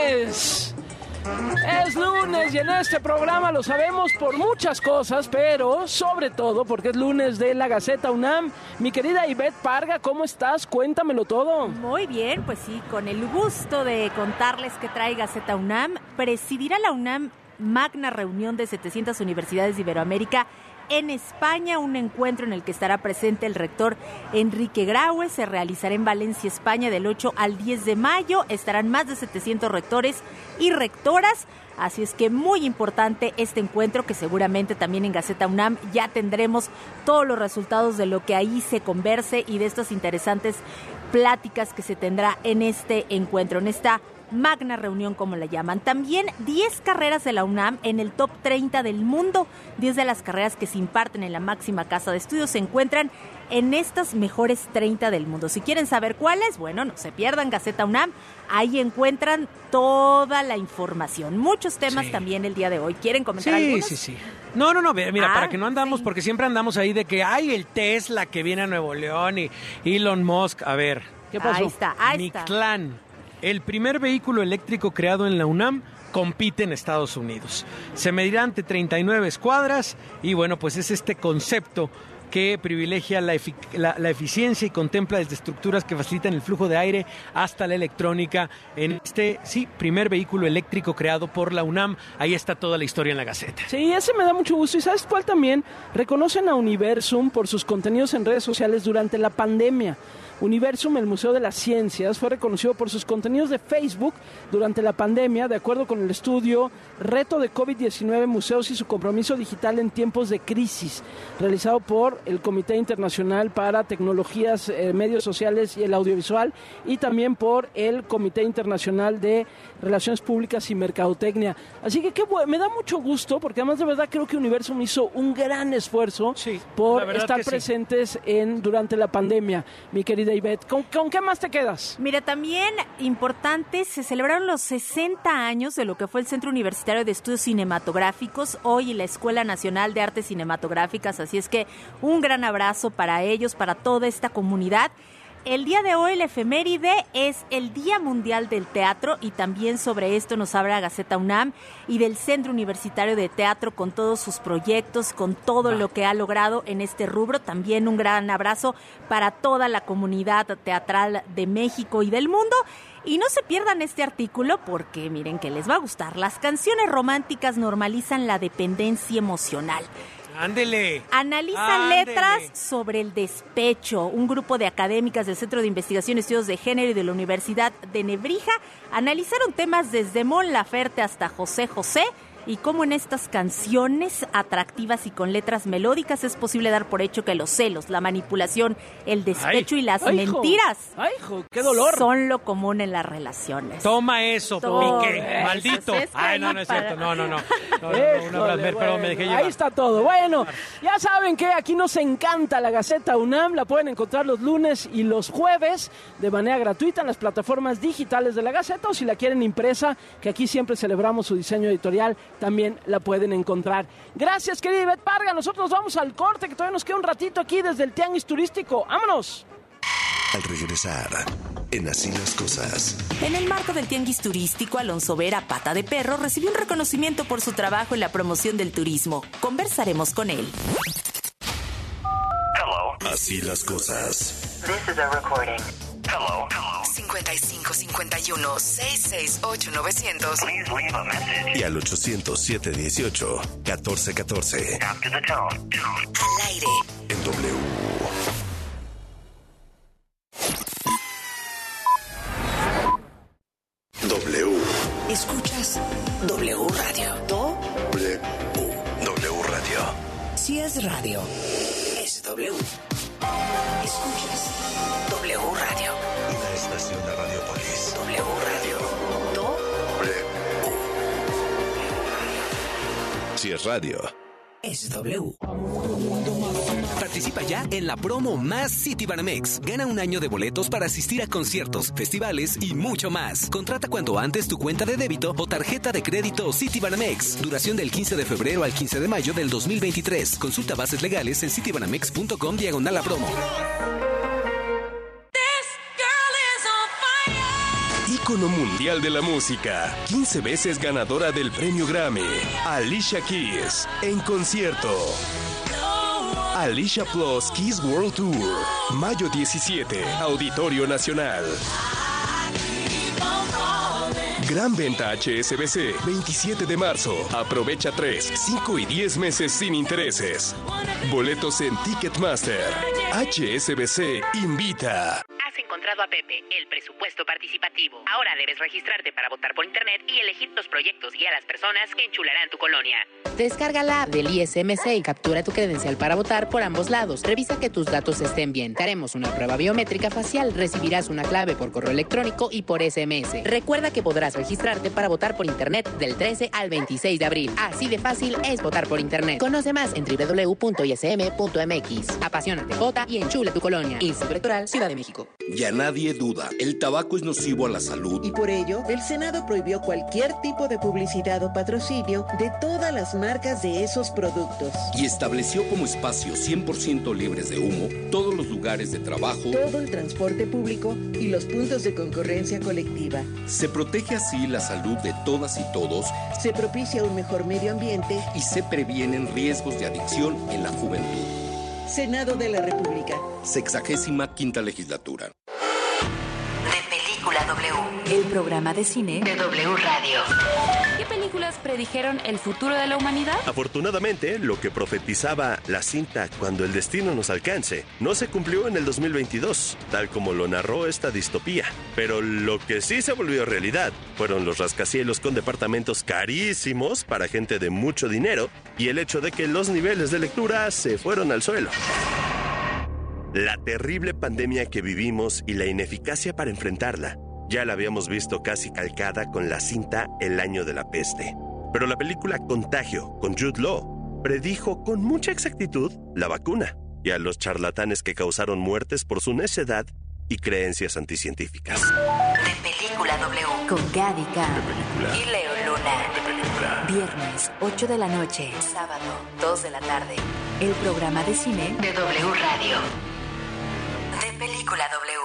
Es lunes y en este programa lo sabemos por muchas cosas, pero sobre todo porque es lunes de la Gaceta UNAM. Mi querida Ivette Parga, ¿cómo estás? Cuéntamelo todo. Muy bien, pues sí, con el gusto de contarles qué trae Gaceta UNAM. Presidirá la UNAM magna reunión de 700 universidades de Iberoamérica en España, un encuentro en el que estará presente el rector Enrique Graue. Se realizará en Valencia, España, del 8 al 10 de mayo. Estarán más de 700 rectores y rectoras. Así es que muy importante este encuentro, que seguramente también en Gaceta UNAM ya tendremos todos los resultados de lo que ahí se converse y de estas interesantes pláticas que se tendrá en este encuentro, en esta magna reunión, como la llaman. También 10 carreras de la UNAM en el top 30 del mundo. 10 de las carreras que se imparten en la máxima casa de estudios se encuentran en estas mejores 30 del mundo. Si quieren saber cuáles, bueno, no se pierdan Gaceta UNAM. Ahí encuentran toda la información. Muchos temas también el día de hoy. ¿Quieren comentar algunos? Sí. No, mira, para que no andamos, porque siempre andamos ahí de que hay el Tesla que viene a Nuevo León y Elon Musk. A ver, ¿qué pasó? Ahí está. Mictlán. El primer vehículo eléctrico creado en la UNAM compite en Estados Unidos. Se medirá ante 39 escuadras y bueno, pues es este concepto que privilegia la eficiencia y contempla desde estructuras que facilitan el flujo de aire hasta la electrónica en este, primer vehículo eléctrico creado por la UNAM. Ahí está toda la historia en la Gaceta. Sí, ese me da mucho gusto. ¿Y sabes cuál también? Reconocen a Universum por sus contenidos en redes sociales durante la pandemia. Universum, el Museo de las Ciencias, fue reconocido por sus contenidos de Facebook durante la pandemia, de acuerdo con el estudio Reto de COVID-19, Museos y su compromiso digital en tiempos de crisis, realizado por el Comité Internacional para Tecnologías, Medios Sociales y el Audiovisual, y también por el Comité Internacional de Relaciones Públicas y Mercadotecnia. Así que me da mucho gusto, porque además de verdad creo que Universum hizo un gran esfuerzo por estar presentes durante la pandemia. Mi querida Ivette, ¿con qué más te quedas? Mira, también importante, se celebraron los 60 años de lo que fue el Centro Universitario de Estudios Cinematográficos, hoy la Escuela Nacional de Artes Cinematográficas, así es que un gran abrazo para ellos, para toda esta comunidad. El día de hoy, la efeméride es el Día Mundial del Teatro, y también sobre esto nos habla Gaceta UNAM y del Centro Universitario de Teatro con todos sus proyectos, con todo lo que ha logrado en este rubro. También un gran abrazo para toda la comunidad teatral de México y del mundo. Y no se pierdan este artículo porque miren que les va a gustar. Las canciones románticas normalizan la dependencia emocional. ¡Ándele! Analizan letras sobre el despecho. Un grupo de académicas del Centro de Investigación y Estudios de Género y de la Universidad de Nebrija analizaron temas desde Mon Laferte hasta José José, y cómo en estas canciones atractivas y con letras melódicas es posible dar por hecho que los celos, la manipulación, el despecho y las mentiras ¡qué dolor! Son lo común en las relaciones. Toma eso, Piqué, maldito. Ay, no es cierto, no. Perdón, me dejé llevar. Ahí está todo. Bueno, ya saben que aquí nos encanta la Gaceta UNAM, la pueden encontrar los lunes y los jueves de manera gratuita en las plataformas digitales de la Gaceta, o si la quieren impresa, que aquí siempre celebramos su diseño editorial, también la pueden encontrar. Gracias, querida Ivette Parga. Nosotros vamos al corte, que todavía nos queda un ratito aquí desde el Tianguis Turístico. ¡Vámonos! Al regresar, en Así las Cosas. En el marco del Tianguis Turístico, Alonso Vera, Pata de Perro, recibió un reconocimiento por su trabajo en la promoción del turismo. Conversaremos con él. Hello. Así las Cosas. This is a recording. Hello. 5551-668-900. Please leave a message. Y al 800-718-1414. After the tone. Al aire. En W. W. Escuchas W Radio. W. W Radio. Si es radio, es W. Escuchas W Radio. Una estación de Radiopolis. W Radio. W. Si es radio, es W. Participa ya en la promo Más Citibanamex. Gana un año de boletos para asistir a conciertos, festivales y mucho más. Contrata cuanto antes tu cuenta de débito o tarjeta de crédito Citibanamex. Duración del 15 de febrero al 15 de mayo del 2023. Consulta bases legales en citibanamex.com/promo. Ícono mundial de la música, 15 veces ganadora del premio Grammy, Alicia Keys, en concierto. Alicia Plus Keys World Tour, mayo 17, Auditorio Nacional. Gran venta HSBC, 27 de marzo. Aprovecha 3, 5 y 10 meses sin intereses. Boletos en Ticketmaster. HSBC invita. Has encontrado a Pepe, el presupuesto participativo. Ahora debes registrarte para votar por internet y elegir los proyectos y a las personas que enchularán tu colonia. Descarga la app del ISMC y captura tu credencial para votar por ambos lados. Revisa que tus datos estén bien. Te haremos una prueba biométrica facial. Recibirás una clave por correo electrónico y por SMS. Recuerda que podrás registrarte para votar por internet del 13 al 26 de abril. Así de fácil es votar por internet. Conoce más en www.ism.mx. Apasionate, vota y enchula tu colonia. Instituto Electoral, Ciudad de México. Ya nadie duda, el tabaco es nocivo a la salud. Y por ello, el Senado prohibió cualquier tipo de publicidad o patrocinio de todas las marcas de esos productos. Y estableció como espacios 100% libres de humo todos los lugares de trabajo, todo el transporte público y los puntos de concurrencia colectiva. Se protege así la salud de todas y todos. Se propicia un mejor medio ambiente. Y se previenen riesgos de adicción en la juventud. Senado de la República. 65ª Legislatura. De Película W. El programa de cine de W Radio. películas predijeron el futuro de la humanidad? Afortunadamente, lo que profetizaba la cinta Cuando el destino nos alcance no se cumplió en el 2022, tal como lo narró esta distopía. Pero lo que sí se volvió realidad fueron los rascacielos con departamentos carísimos para gente de mucho dinero y el hecho de que los niveles de lectura se fueron al suelo. La terrible pandemia que vivimos y la ineficacia para enfrentarla ya la habíamos visto casi calcada con la cinta El año de la peste. Pero la película Contagio, con Jude Law, predijo con mucha exactitud la vacuna y a los charlatanes que causaron muertes por su necedad y creencias anticientíficas. De Película W. Con Gaby Khan Y Leo Luna. De Película. Viernes, 8 de la noche. Sábado, 2 de la tarde. El programa de cine De W Radio. De Película W.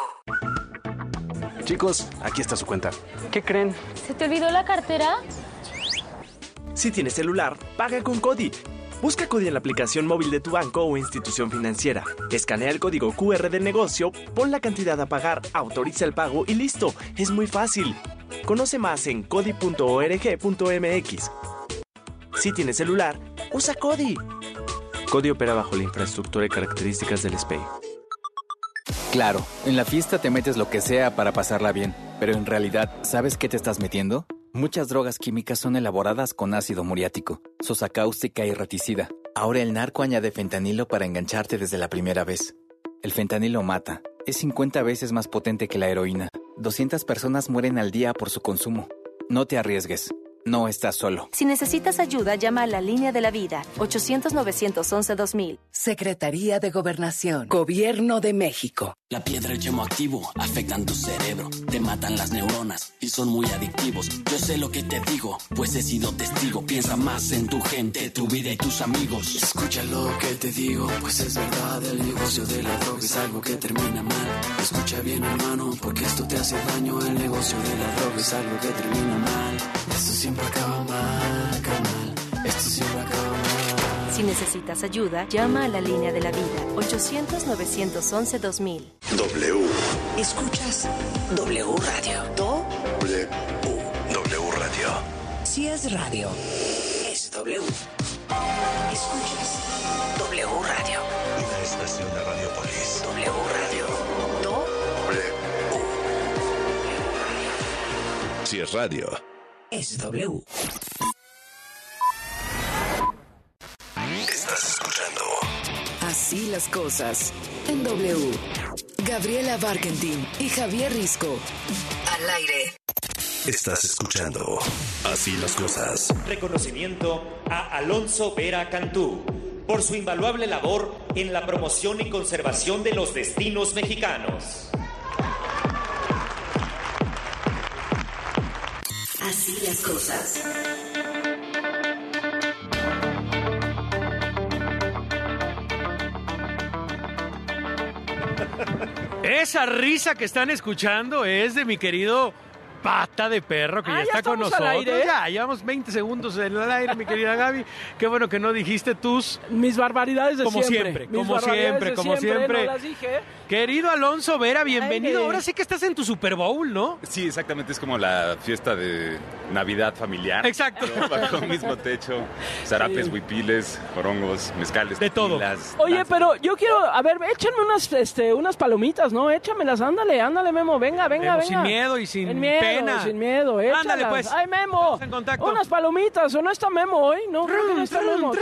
Chicos, aquí está su cuenta. ¿Qué creen? ¿Se te olvidó la cartera? Si tienes celular, paga con Cody. Busca Cody en la aplicación móvil de tu banco o institución financiera. Escanea el código QR del negocio, pon la cantidad a pagar, autoriza el pago y listo. Es muy fácil. Conoce más en cody.org.mx. Si tienes celular, usa Cody. Cody opera bajo la infraestructura y características del SPEI. Claro, en la fiesta te metes lo que sea para pasarla bien, pero en realidad, ¿sabes qué te estás metiendo? Muchas drogas químicas son elaboradas con ácido muriático, sosa cáustica y reticida. Ahora el narco añade fentanilo para engancharte desde la primera vez. El fentanilo mata. Es 50 veces más potente que la heroína. 200 personas mueren al día por su consumo. No te arriesgues. No estás solo. Si necesitas ayuda, llama a la Línea de la Vida, 800-911-2000. Secretaría de Gobernación. Gobierno de México. La piedra y el yemo activo afectan tu cerebro, te matan las neuronas y son muy adictivos. Yo sé lo que te digo, pues he sido testigo. Piensa más en tu gente, tu vida y tus amigos. Escucha lo que te digo, pues es verdad. El negocio de la droga es algo que termina mal. Escucha bien, hermano, porque esto te hace daño. El negocio de la droga es algo que termina mal. Esto siempre acaba mal, carnal. Esto siempre acaba mal. Si necesitas ayuda, llama a la Línea de la Vida, 800-911-2000. W. Escuchas W Radio. W. W Radio. Si es radio, es W. Escuchas W Radio. Una estación de Radiopolis. W Radio. W. Si es radio, es W. Estás escuchando Así las cosas en W. Gabriela Barkentin y Javier Risco. Al aire. Estás escuchando Así las cosas. Reconocimiento a Alonso Vera Cantú por su invaluable labor en la promoción y conservación de los destinos mexicanos. Así las cosas. Esa risa que están escuchando es de mi querido Pata de Perro, que ya está con nosotros. Al aire, ¿eh? Ya llevamos 20 segundos en el aire, mi querida Gaby. Qué bueno que no dijiste mis barbaridades de siempre. Como siempre. No las dije. Querido Alonso Vera, bienvenido. Ahora sí que estás en tu Super Bowl, ¿no? Sí, exactamente. Es como la fiesta de Navidad familiar. Exacto. Bajo el mismo techo. Zarapes, huipiles, jorongos, mezcales. De todo. Oye, danzas. Pero yo quiero... A ver, échame unas palomitas, ¿no? Échamelas. Ándale, Memo. Venga. Sin miedo y sin pena. Sin miedo, échalas. Ándale, pues. Ay, Memo. En contacto. Unas palomitas. ¿O no está Memo hoy? No, creo que no está Memo.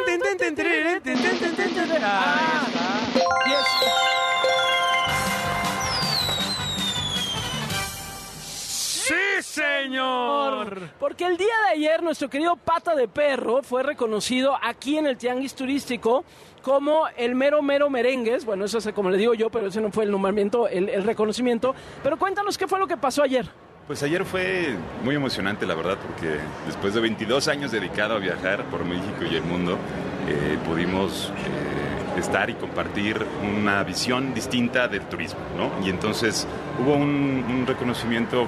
¡Sí, señor! Porque el día de ayer nuestro querido Pata de Perro fue reconocido aquí en el Tianguis Turístico como el mero merengues. Bueno, eso es como le digo yo, pero ese no fue el nombramiento, el reconocimiento. Pero cuéntanos qué fue lo que pasó ayer. Pues ayer fue muy emocionante, la verdad, porque después de 22 años dedicado a viajar por México y el mundo, pudimos estar y compartir una visión distinta del turismo, ¿no? Y entonces hubo un reconocimiento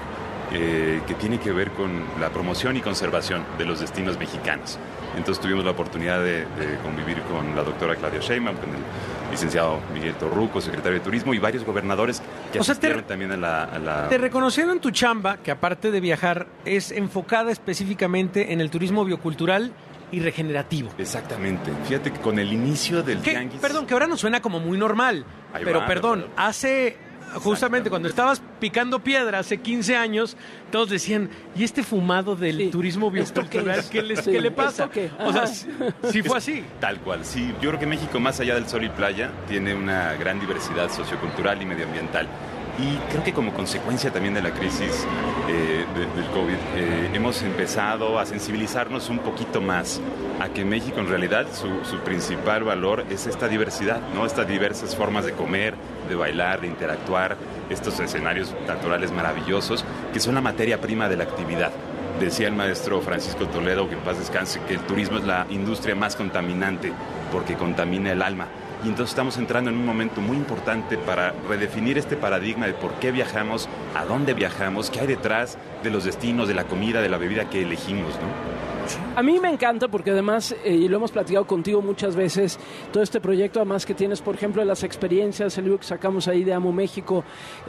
que tiene que ver con la promoción y conservación de los destinos mexicanos. Entonces tuvimos la oportunidad de convivir con la doctora Claudia Sheinbaum, con el licenciado Miguel Torruco, secretario de Turismo, y varios gobernadores que asistieron también a la... Te reconocieron tu chamba, que aparte de viajar, es enfocada específicamente en el turismo biocultural y regenerativo. Exactamente. Fíjate que con el inicio del tianguis... Perdón, que ahora nos suena como muy normal, pero hace... Justamente cuando estabas picando piedra hace 15 años, todos decían, ¿y este fumado del turismo biocultural qué le pasa? O sea, sí fue así. Tal cual, sí. Yo creo que México, más allá del sol y playa, tiene una gran diversidad sociocultural y medioambiental. Y creo que como consecuencia también de la crisis del COVID, hemos empezado a sensibilizarnos un poquito más a que México en realidad su principal valor es esta diversidad, ¿no? Estas diversas formas de comer, de bailar, de interactuar, estos escenarios naturales maravillosos que son la materia prima de la actividad. Decía el maestro Francisco Toledo, que en paz descanse, que el turismo es la industria más contaminante porque contamina el alma. Y entonces estamos entrando en un momento muy importante para redefinir este paradigma de por qué viajamos, a dónde viajamos, qué hay detrás de los destinos, de la comida, de la bebida que elegimos, ¿no? A mí me encanta porque además, y lo hemos platicado contigo muchas veces, todo este proyecto además que tienes, por ejemplo, de las experiencias, el libro que sacamos ahí de Amo México,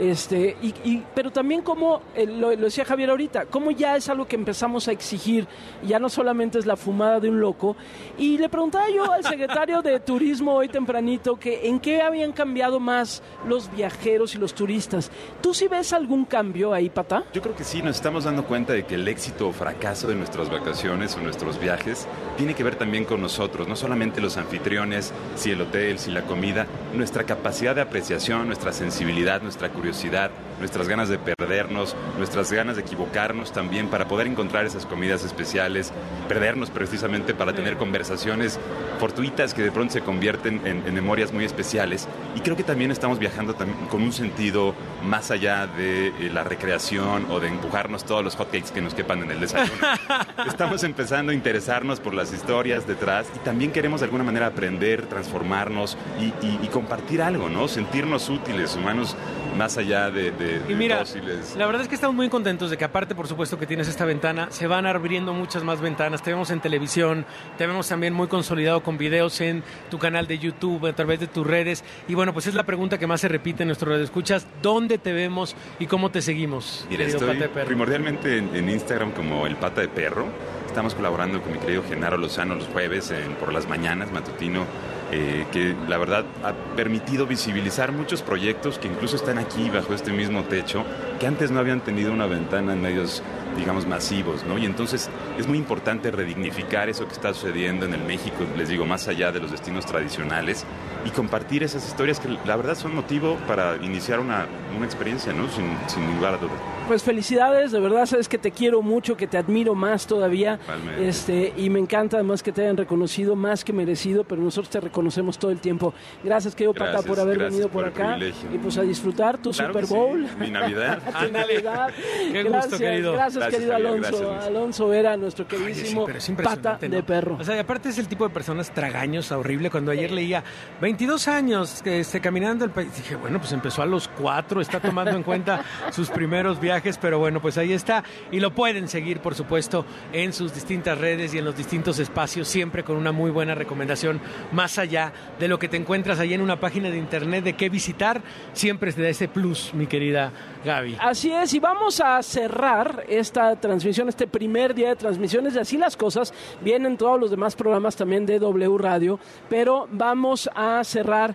pero también como, lo decía Javier ahorita, como ya es algo que empezamos a exigir, ya no solamente es la fumada de un loco, y le preguntaba yo al secretario de Turismo hoy tempranito que en qué habían cambiado más los viajeros y los turistas. ¿Tú sí ves algún cambio ahí, Pata? Yo creo que sí, nos estamos dando cuenta de que el éxito o fracaso de nuestras vacaciones o nuestros viajes tiene que ver también con nosotros, no solamente los anfitriones, si el hotel, si la comida, nuestra capacidad de apreciación, nuestra sensibilidad, nuestra curiosidad, nuestras ganas de perdernos, nuestras ganas de equivocarnos también para poder encontrar esas comidas especiales, perdernos precisamente para tener conversaciones fortuitas que de pronto se convierten en memorias muy especiales. Y creo que también estamos viajando también con un sentido más allá de la recreación o de empujarnos todos los hotcakes que nos quepan en el desayuno. Estamos empezando a interesarnos por las historias detrás y también queremos de alguna manera aprender, transformarnos y compartir algo, ¿no? Sentirnos útiles, humanos, más allá de y mira, dóciles. La verdad es que estamos muy contentos de que aparte, por supuesto, que tienes esta ventana, se van abriendo muchas más ventanas. Te vemos en televisión, te vemos también muy consolidado con videos en tu canal de YouTube, a través de tus redes. Y bueno, pues es la pregunta que más se repite en nuestro radio escuchas. ¿Dónde te vemos y cómo te seguimos? Mira, estoy primordialmente en Instagram como El Pata de Perro. Estamos colaborando con mi querido Genaro Lozano los jueves Por las Mañanas, matutino, que la verdad ha permitido visibilizar muchos proyectos que incluso están aquí bajo este mismo techo, que antes no habían tenido una ventana en medios, digamos, masivos, ¿no? Y entonces es muy importante redignificar eso que está sucediendo en el México, les digo, más allá de los destinos tradicionales, y compartir esas historias que la verdad son motivo para iniciar una experiencia, ¿no? Sin lugar a dudas. Pues felicidades, de verdad, sabes que te quiero mucho, que te admiro más todavía, y me encanta además que te hayan reconocido más que merecido, pero nosotros te reconocemos todo el tiempo. Gracias, querido Pata, por haber venido por acá, y pues a disfrutar tu Super Bowl. Sí, mi Navidad. Tu Navidad. Qué gusto, querido. Gracias, querido Javier, Alonso. gracias. Alonso Vera, nuestro queridísimo Pata de Perro. O sea, y aparte es el tipo de personas tragaños, horrible. Cuando ayer leía 22 años caminando el país, dije, bueno, pues empezó a los 4, está tomando en cuenta sus primeros viajes, pero bueno, pues ahí está. Y lo pueden seguir, por supuesto, en sus distintas redes y en los distintos espacios, siempre con una muy buena recomendación, más allá de lo que te encuentras ahí en una página de internet de qué visitar, siempre te da ese plus, mi querida Gaby. Así es, y vamos a cerrar esta transmisión, este primer día de transmisiones, y así las cosas, vienen todos los demás programas también de W Radio, pero vamos a cerrar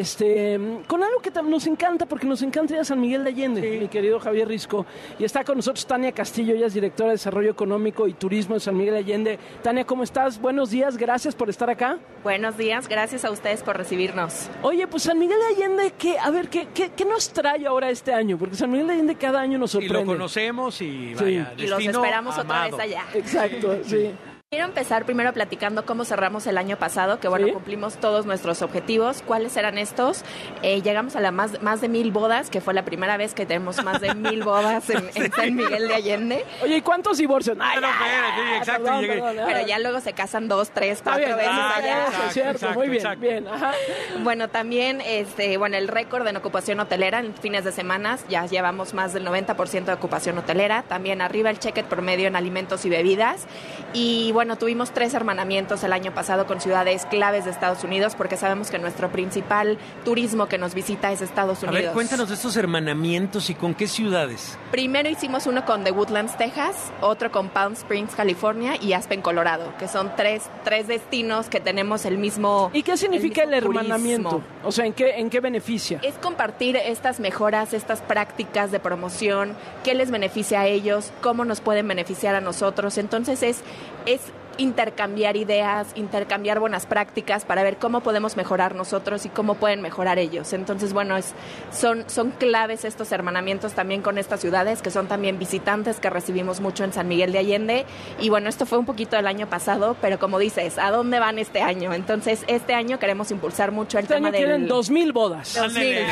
con algo que nos encanta, porque nos encanta ir a San Miguel de Allende, mi querido Javier Risco, y está con nosotros Tania Castillo, ella es directora de Desarrollo Económico y Turismo de San Miguel de Allende. Tania, ¿cómo estás? Buenos días, gracias por estar acá. Buenos días, gracias a ustedes por recibirnos. Oye, pues San Miguel de Allende, ¿qué nos trae ahora este año? Porque San Miguel de Allende cada año nos sorprende. Y lo conocemos y vaya, y los esperamos amado. otra vez allá. Exacto, sí. Quiero empezar primero platicando cómo cerramos el año pasado, que bueno, cumplimos todos nuestros objetivos. ¿Cuáles eran estos? Llegamos a más de 1,000 bodas, que fue la primera vez que tenemos más de 1,000 bodas en San Miguel de Allende. Oye, ¿y cuántos divorcios? Exacto. Perdón, pero ya luego se casan 2, 3, 4 veces allá. Es cierto, muy bien. Ajá. Bueno, también el récord en ocupación hotelera en fines de semana, ya llevamos más del 90% de ocupación hotelera. También arriba el cheque promedio en alimentos y bebidas. Y bueno, tuvimos 3 hermanamientos el año pasado con ciudades claves de Estados Unidos, porque sabemos que nuestro principal turismo que nos visita es Estados Unidos. A ver, cuéntanos de estos hermanamientos y con qué ciudades. Primero hicimos uno con The Woodlands, Texas, otro con Palm Springs, California, y Aspen, Colorado, que son tres destinos que tenemos el mismo. ¿Y qué significa el hermanamiento? Turismo. O sea, ¿en qué beneficia? Es compartir estas mejoras, estas prácticas de promoción, qué les beneficia a ellos, cómo nos pueden beneficiar a nosotros. Entonces es intercambiar ideas, intercambiar buenas prácticas para ver cómo podemos mejorar nosotros y cómo pueden mejorar ellos. Entonces, bueno, son claves estos hermanamientos también con estas ciudades, que son también visitantes que recibimos mucho en San Miguel de Allende. Y bueno, esto fue un poquito el año pasado, pero como dices, ¿a dónde van este año? Entonces, este año queremos impulsar mucho el tema del... Este año quieren 2,000 bodas. Ándale,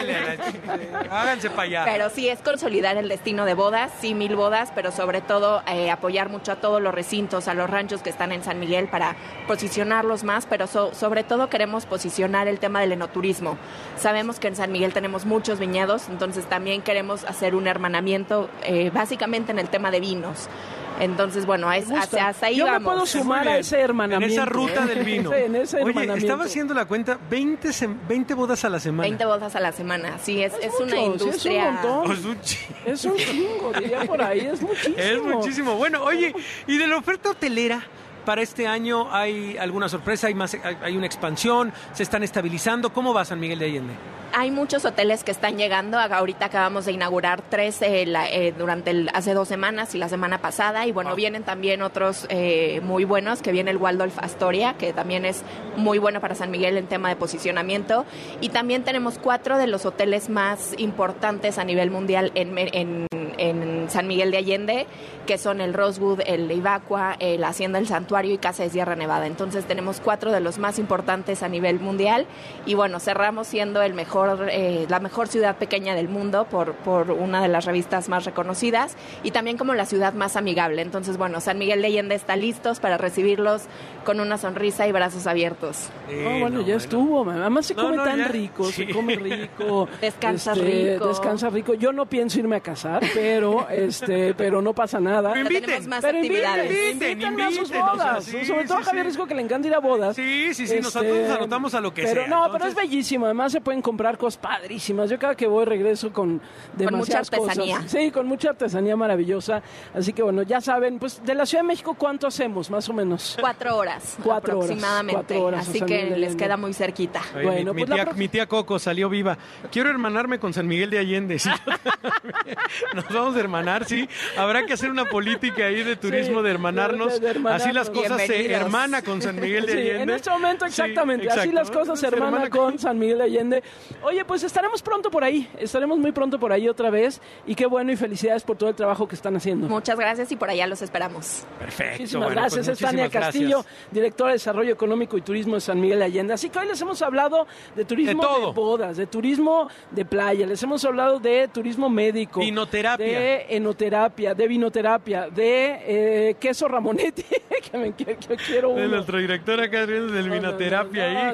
háganse para allá. Pero sí, es consolidar el destino de bodas, sí, 1,000 bodas, pero sobre todo apoyar mucho a todos los recintos, a los ranchos que están en San Miguel para posicionarlos más, pero sobre todo queremos posicionar el tema del enoturismo. Sabemos que en San Miguel tenemos muchos viñedos, entonces también queremos hacer un hermanamiento básicamente en el tema de vinos. Entonces, bueno, hasta ahí vamos. Yo me puedo sumar a ese hermanamiento. En esa ruta del vino. En ese Oye, estaba haciendo la cuenta, 20 bodas a la semana. 20 bodas a la semana, sí, es una industria. Es un chingo, diría por ahí, es muchísimo. Es muchísimo. Bueno, oye, y de la oferta hotelera, para este año hay alguna sorpresa, hay una expansión, se están estabilizando. ¿Cómo va San Miguel de Allende? Hay muchos hoteles que están llegando. Ahorita acabamos de inaugurar 3 hace 2 semanas y la semana pasada. Y bueno, vienen también otros muy buenos, que viene el Waldorf Astoria, que también es muy bueno para San Miguel en tema de posicionamiento. Y también tenemos 4 de los hoteles más importantes a nivel mundial en San Miguel de Allende, que son el Rosewood, el Ibaqua, la Hacienda del Santuario y Casa de Sierra Nevada. Entonces tenemos 4 de los más importantes a nivel mundial. Y bueno, cerramos siendo la mejor ciudad pequeña del mundo por una de las revistas más reconocidas, y también como la ciudad más amigable. Entonces, bueno, San Miguel de Allende está listos para recibirlos con una sonrisa y brazos abiertos. Estuvo. Además se come tan rico, se come rico. Descansa rico. Yo no pienso irme a casar, pero no pasa nada. Pero tenemos más actividades. Inviten a sus bodas. Sobre todo a Javier Risco, que le encanta ir a bodas. Sí, nosotros anotamos a lo que sea. Pero es bellísimo. Además se pueden comprar cosas padrísimas. Yo cada que voy regreso con demasiadas mucha artesanía. Cosas. Sí, con mucha artesanía maravillosa. Así que bueno, ya saben, pues de la Ciudad de México, ¿cuánto hacemos más o menos? 4 horas. 4 aproximadamente. 4 horas. Así que les queda muy cerquita. Oye, bueno, mi tía Coco salió viva. Quiero hermanarme con San Miguel de Allende. ¿Sí? Nos vamos a hermanar, sí. Habrá que hacer una política ahí de turismo, de hermanarnos. De así las cosas se hermana con San Miguel de Allende. En este momento exactamente. Así las cosas se hermana con San Miguel de Allende. Oye, pues estaremos pronto por ahí. Estaremos muy pronto por ahí otra vez. Y qué bueno, y felicidades por todo el trabajo que están haciendo. Muchas gracias, y por allá los esperamos. Perfecto. Muchísimas gracias. Es Tania Castillo, directora de Desarrollo Económico y Turismo de San Miguel de Allende. Así que hoy les hemos hablado de turismo de bodas, de turismo de playa, les hemos hablado de turismo médico, vinoterapia, de enoterapia, de vinoterapia, de queso Ramonetti, que quiero uno. De nuestro director acá del vinoterapia,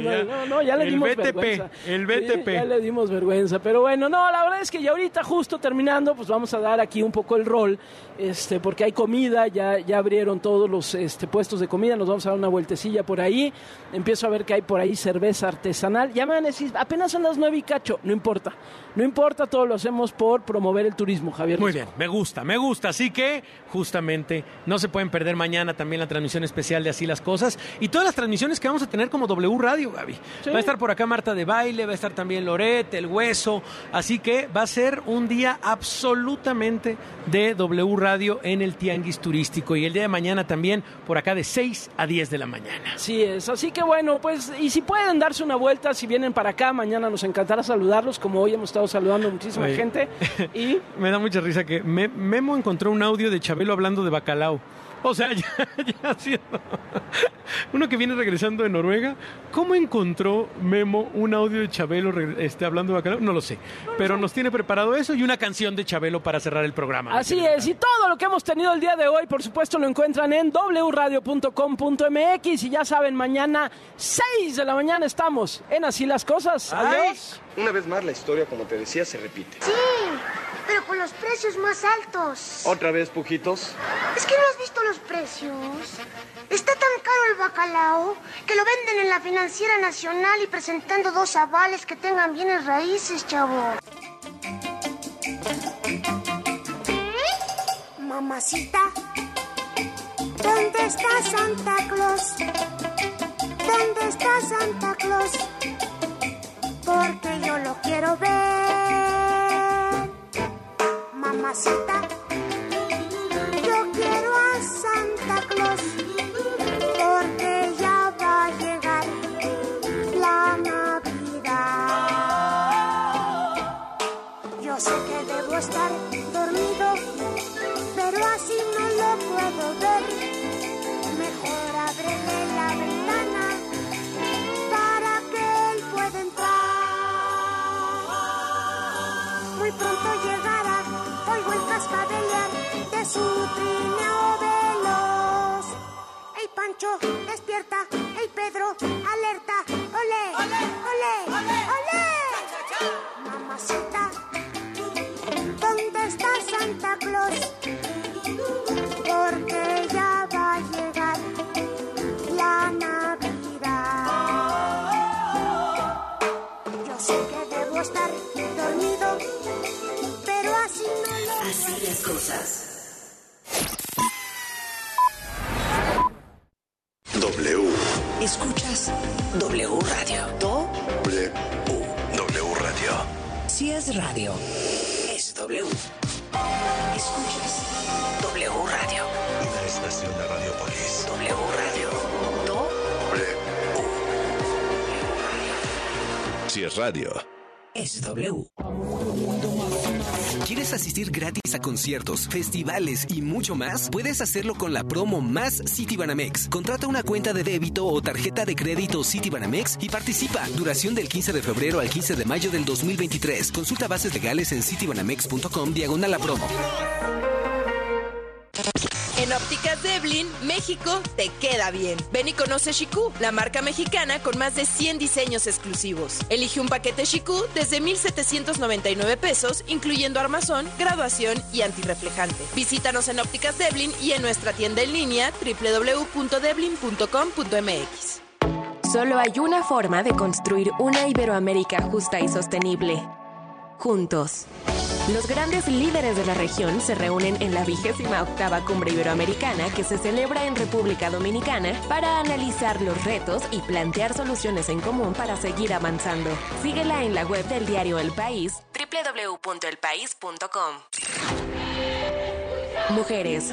ya le dimos vergüenza. El BTP. Ya le dimos vergüenza, pero bueno, la verdad es que ya ahorita justo terminando, pues vamos a dar aquí un poco el rol, porque hay comida, ya abrieron todos los puestos de comida, nos vamos a dar una vueltecilla por ahí, empiezo a ver que hay por ahí cerveza artesanal, ya me van a decir, apenas son las 9 y cacho, no importa, todo lo hacemos por promover el turismo, Javier. Muy bien, me gusta, así que justamente no se pueden perder mañana también la transmisión especial de Así las Cosas y todas las transmisiones que vamos a tener como W Radio, Gaby. Sí. Va a estar por acá Marta de Baile, va a estar también Loret, El Hueso, así que va a ser un día absolutamente de W Radio en el Tianguis Turístico, y el día de mañana también por acá de 6 a 10 de la mañana. Sí es, así que bueno, pues, y si pueden darse una vuelta, si vienen para acá, mañana nos encantará saludarlos, como hoy hemos estado saludando a muchísima gente. Y me da mucha risa que Memo encontró un audio de Chabelo hablando de bacalao. O sea, ya haciendo... Uno que viene regresando de Noruega, ¿cómo encontró Memo un audio de Chabelo hablando de bacalao? No lo sé, pero nos tiene preparado eso y una canción de Chabelo para cerrar el programa. Así es, y todo lo que hemos tenido el día de hoy, por supuesto, lo encuentran en wradio.com.mx y ya saben, mañana 6 de la mañana estamos en Así las Cosas. Adiós. Una vez más la historia, como te decía, se repite. Sí, pero con los precios más altos. ¿Otra vez, Pujitos? ¿Es que no has visto los precios? Está tan caro el bacalao que lo venden en la Financiera Nacional y presentando 2 avales que tengan bienes raíces, chavo. Mamacita, ¿dónde está Santa Claus? ¿Dónde está Santa Claus? Porque yo lo quiero ver. Mamacita, yo quiero a Santa Claus, porque ya va a llegar la Navidad. Yo sé que debo estar dormido, pero así no lo puedo ver. Mejor ábrele la ventana para que él pueda entrar. Muy pronto llegará, oigo el cascabelear de su trineo veloz. ¡Ey, Pancho, despierta! ¡Ey, Pedro, alerta! ¡Olé! ¡Olé! ¡Olé! ¡Olé! Mamacita, ¿dónde está Santa Claus? Porque ya va a llegar la Navidad. Yo sé que debo estar dormido, pero así no lo... Así las cosas. W. Escuchas W Radio. W. W Radio. Si es radio, es W. Escuchas W Radio. Una estación de Radiopolis. W Radio. W. Si es radio, es W. ¿Quieres asistir gratis a conciertos, festivales y mucho más? Puedes hacerlo con la promo Más Citibanamex. Contrata una cuenta de débito o tarjeta de crédito Citibanamex y participa. Duración del 15 de febrero al 15 de mayo del 2023. Consulta bases legales en citibanamex.com/la promo. En Ópticas Deblin, México, te queda bien. Ven y conoce Shikú, la marca mexicana con más de 100 diseños exclusivos. Elige un paquete Shikú desde 1,799 pesos, incluyendo armazón, graduación y antirreflejante. Visítanos en Ópticas Deblin y en nuestra tienda en línea www.deblin.com.mx. Solo hay una forma de construir una Iberoamérica justa y sostenible. Juntos. Los grandes líderes de la región se reúnen en la 28ª Cumbre Iberoamericana que se celebra en República Dominicana para analizar los retos y plantear soluciones en común para seguir avanzando. Síguela en la web del diario El País, www.elpaís.com. Mujeres.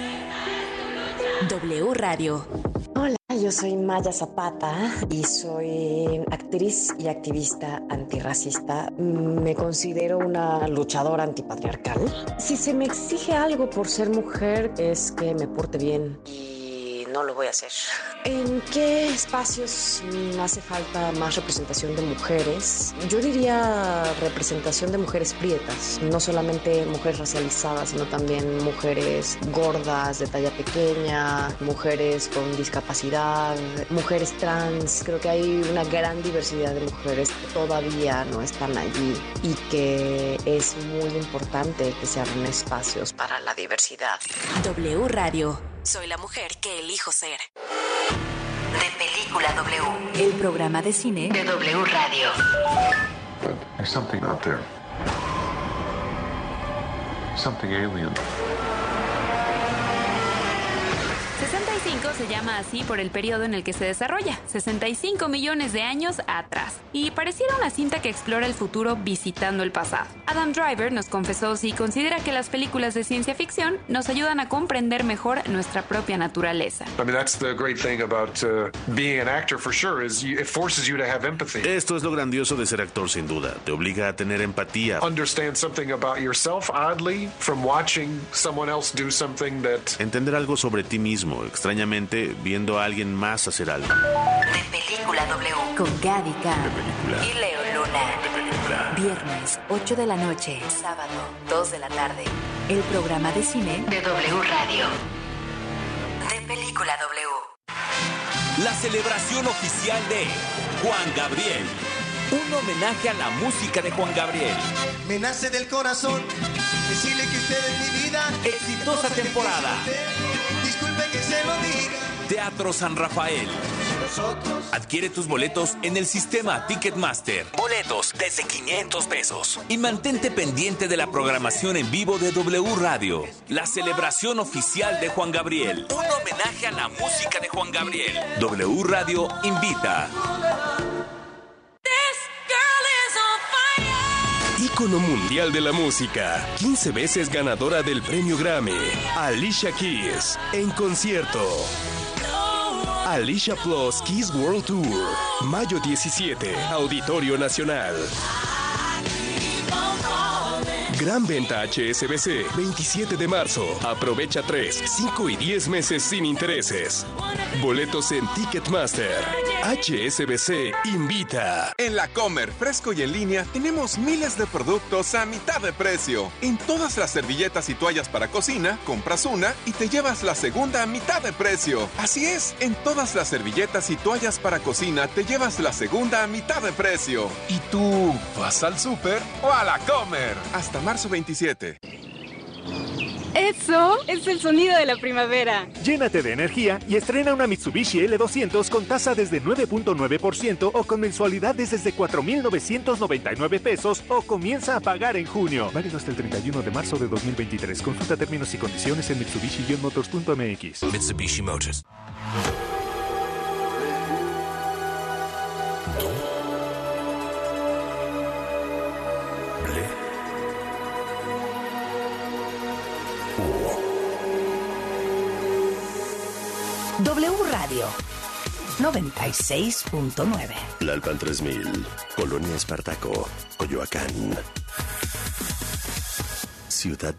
W Radio. Hola, yo soy Maya Zapata y soy actriz y activista antirracista. Me considero una luchadora antipatriarcal. Si se me exige algo por ser mujer es que me porte bien y no lo voy a hacer. ¿En qué espacios hace falta más representación de mujeres? Yo diría representación de mujeres prietas, no solamente mujeres racializadas, sino también mujeres gordas, de talla pequeña, mujeres con discapacidad, mujeres trans. Creo que hay una gran diversidad de mujeres que todavía no están allí y que es muy importante que se abran espacios para la diversidad. W Radio. Soy la mujer que elijo ser. De Película W. El programa de cine de W Radio. But there's something out there. Something alien. 2005 se llama así por el periodo en el que se desarrolla, 65 millones de años atrás. Y pareciera una cinta que explora el futuro visitando el pasado. Adam Driver nos confesó si considera que las películas de ciencia ficción nos ayudan a comprender mejor nuestra propia naturaleza. Esto es lo grandioso de ser actor, sin duda. Te obliga a tener empatía. Entender algo sobre ti mismo, extrañamente viendo a alguien más hacer algo. De Película W. Con Gaby Khan y Leo Luna. De Película. Viernes, 8 de la noche. Sábado, 2 de la tarde. El programa de cine de W Radio. De Película W. La celebración oficial de Juan Gabriel. Un homenaje a la música de Juan Gabriel. Me nace del corazón decirle que usted es mi vida. Exitosa temporada. Disculpe que se lo diga. Teatro San Rafael. Adquiere tus boletos en el sistema Ticketmaster. Boletos desde 500 pesos. Y mantente pendiente de la programación en vivo de W Radio. La celebración oficial de Juan Gabriel. Un homenaje a la música de Juan Gabriel. W Radio invita. Ícono mundial de la música, 15 veces ganadora del premio Grammy, Alicia Keys, en concierto. Alicia Plus Keys World Tour, mayo 17, Auditorio Nacional. Gran venta HSBC, 27 de marzo. Aprovecha 3, 5 y 10 meses sin intereses. Boletos en Ticketmaster. HSBC invita. En La Comer, fresco y en línea, tenemos miles de productos a mitad de precio. En todas las servilletas y toallas para cocina, compras una y te llevas la segunda a mitad de precio. Así es, en todas las servilletas y toallas para cocina, te llevas la segunda a mitad de precio. ¿Y tú vas al súper o a La Comer? Hasta marzo 27. Eso es el sonido de la primavera. Llénate de energía y estrena una Mitsubishi L200 con tasa desde 9.9% o con mensualidades desde 4,999 pesos o comienza a pagar en junio. Válido hasta el 31 de marzo de 2023. Consulta términos y condiciones en Mitsubishi-motors.mx. Mitsubishi Motors. W Radio 96.9. Tlalpan 3000, Colonia Espartaco, Coyoacán. Ciudad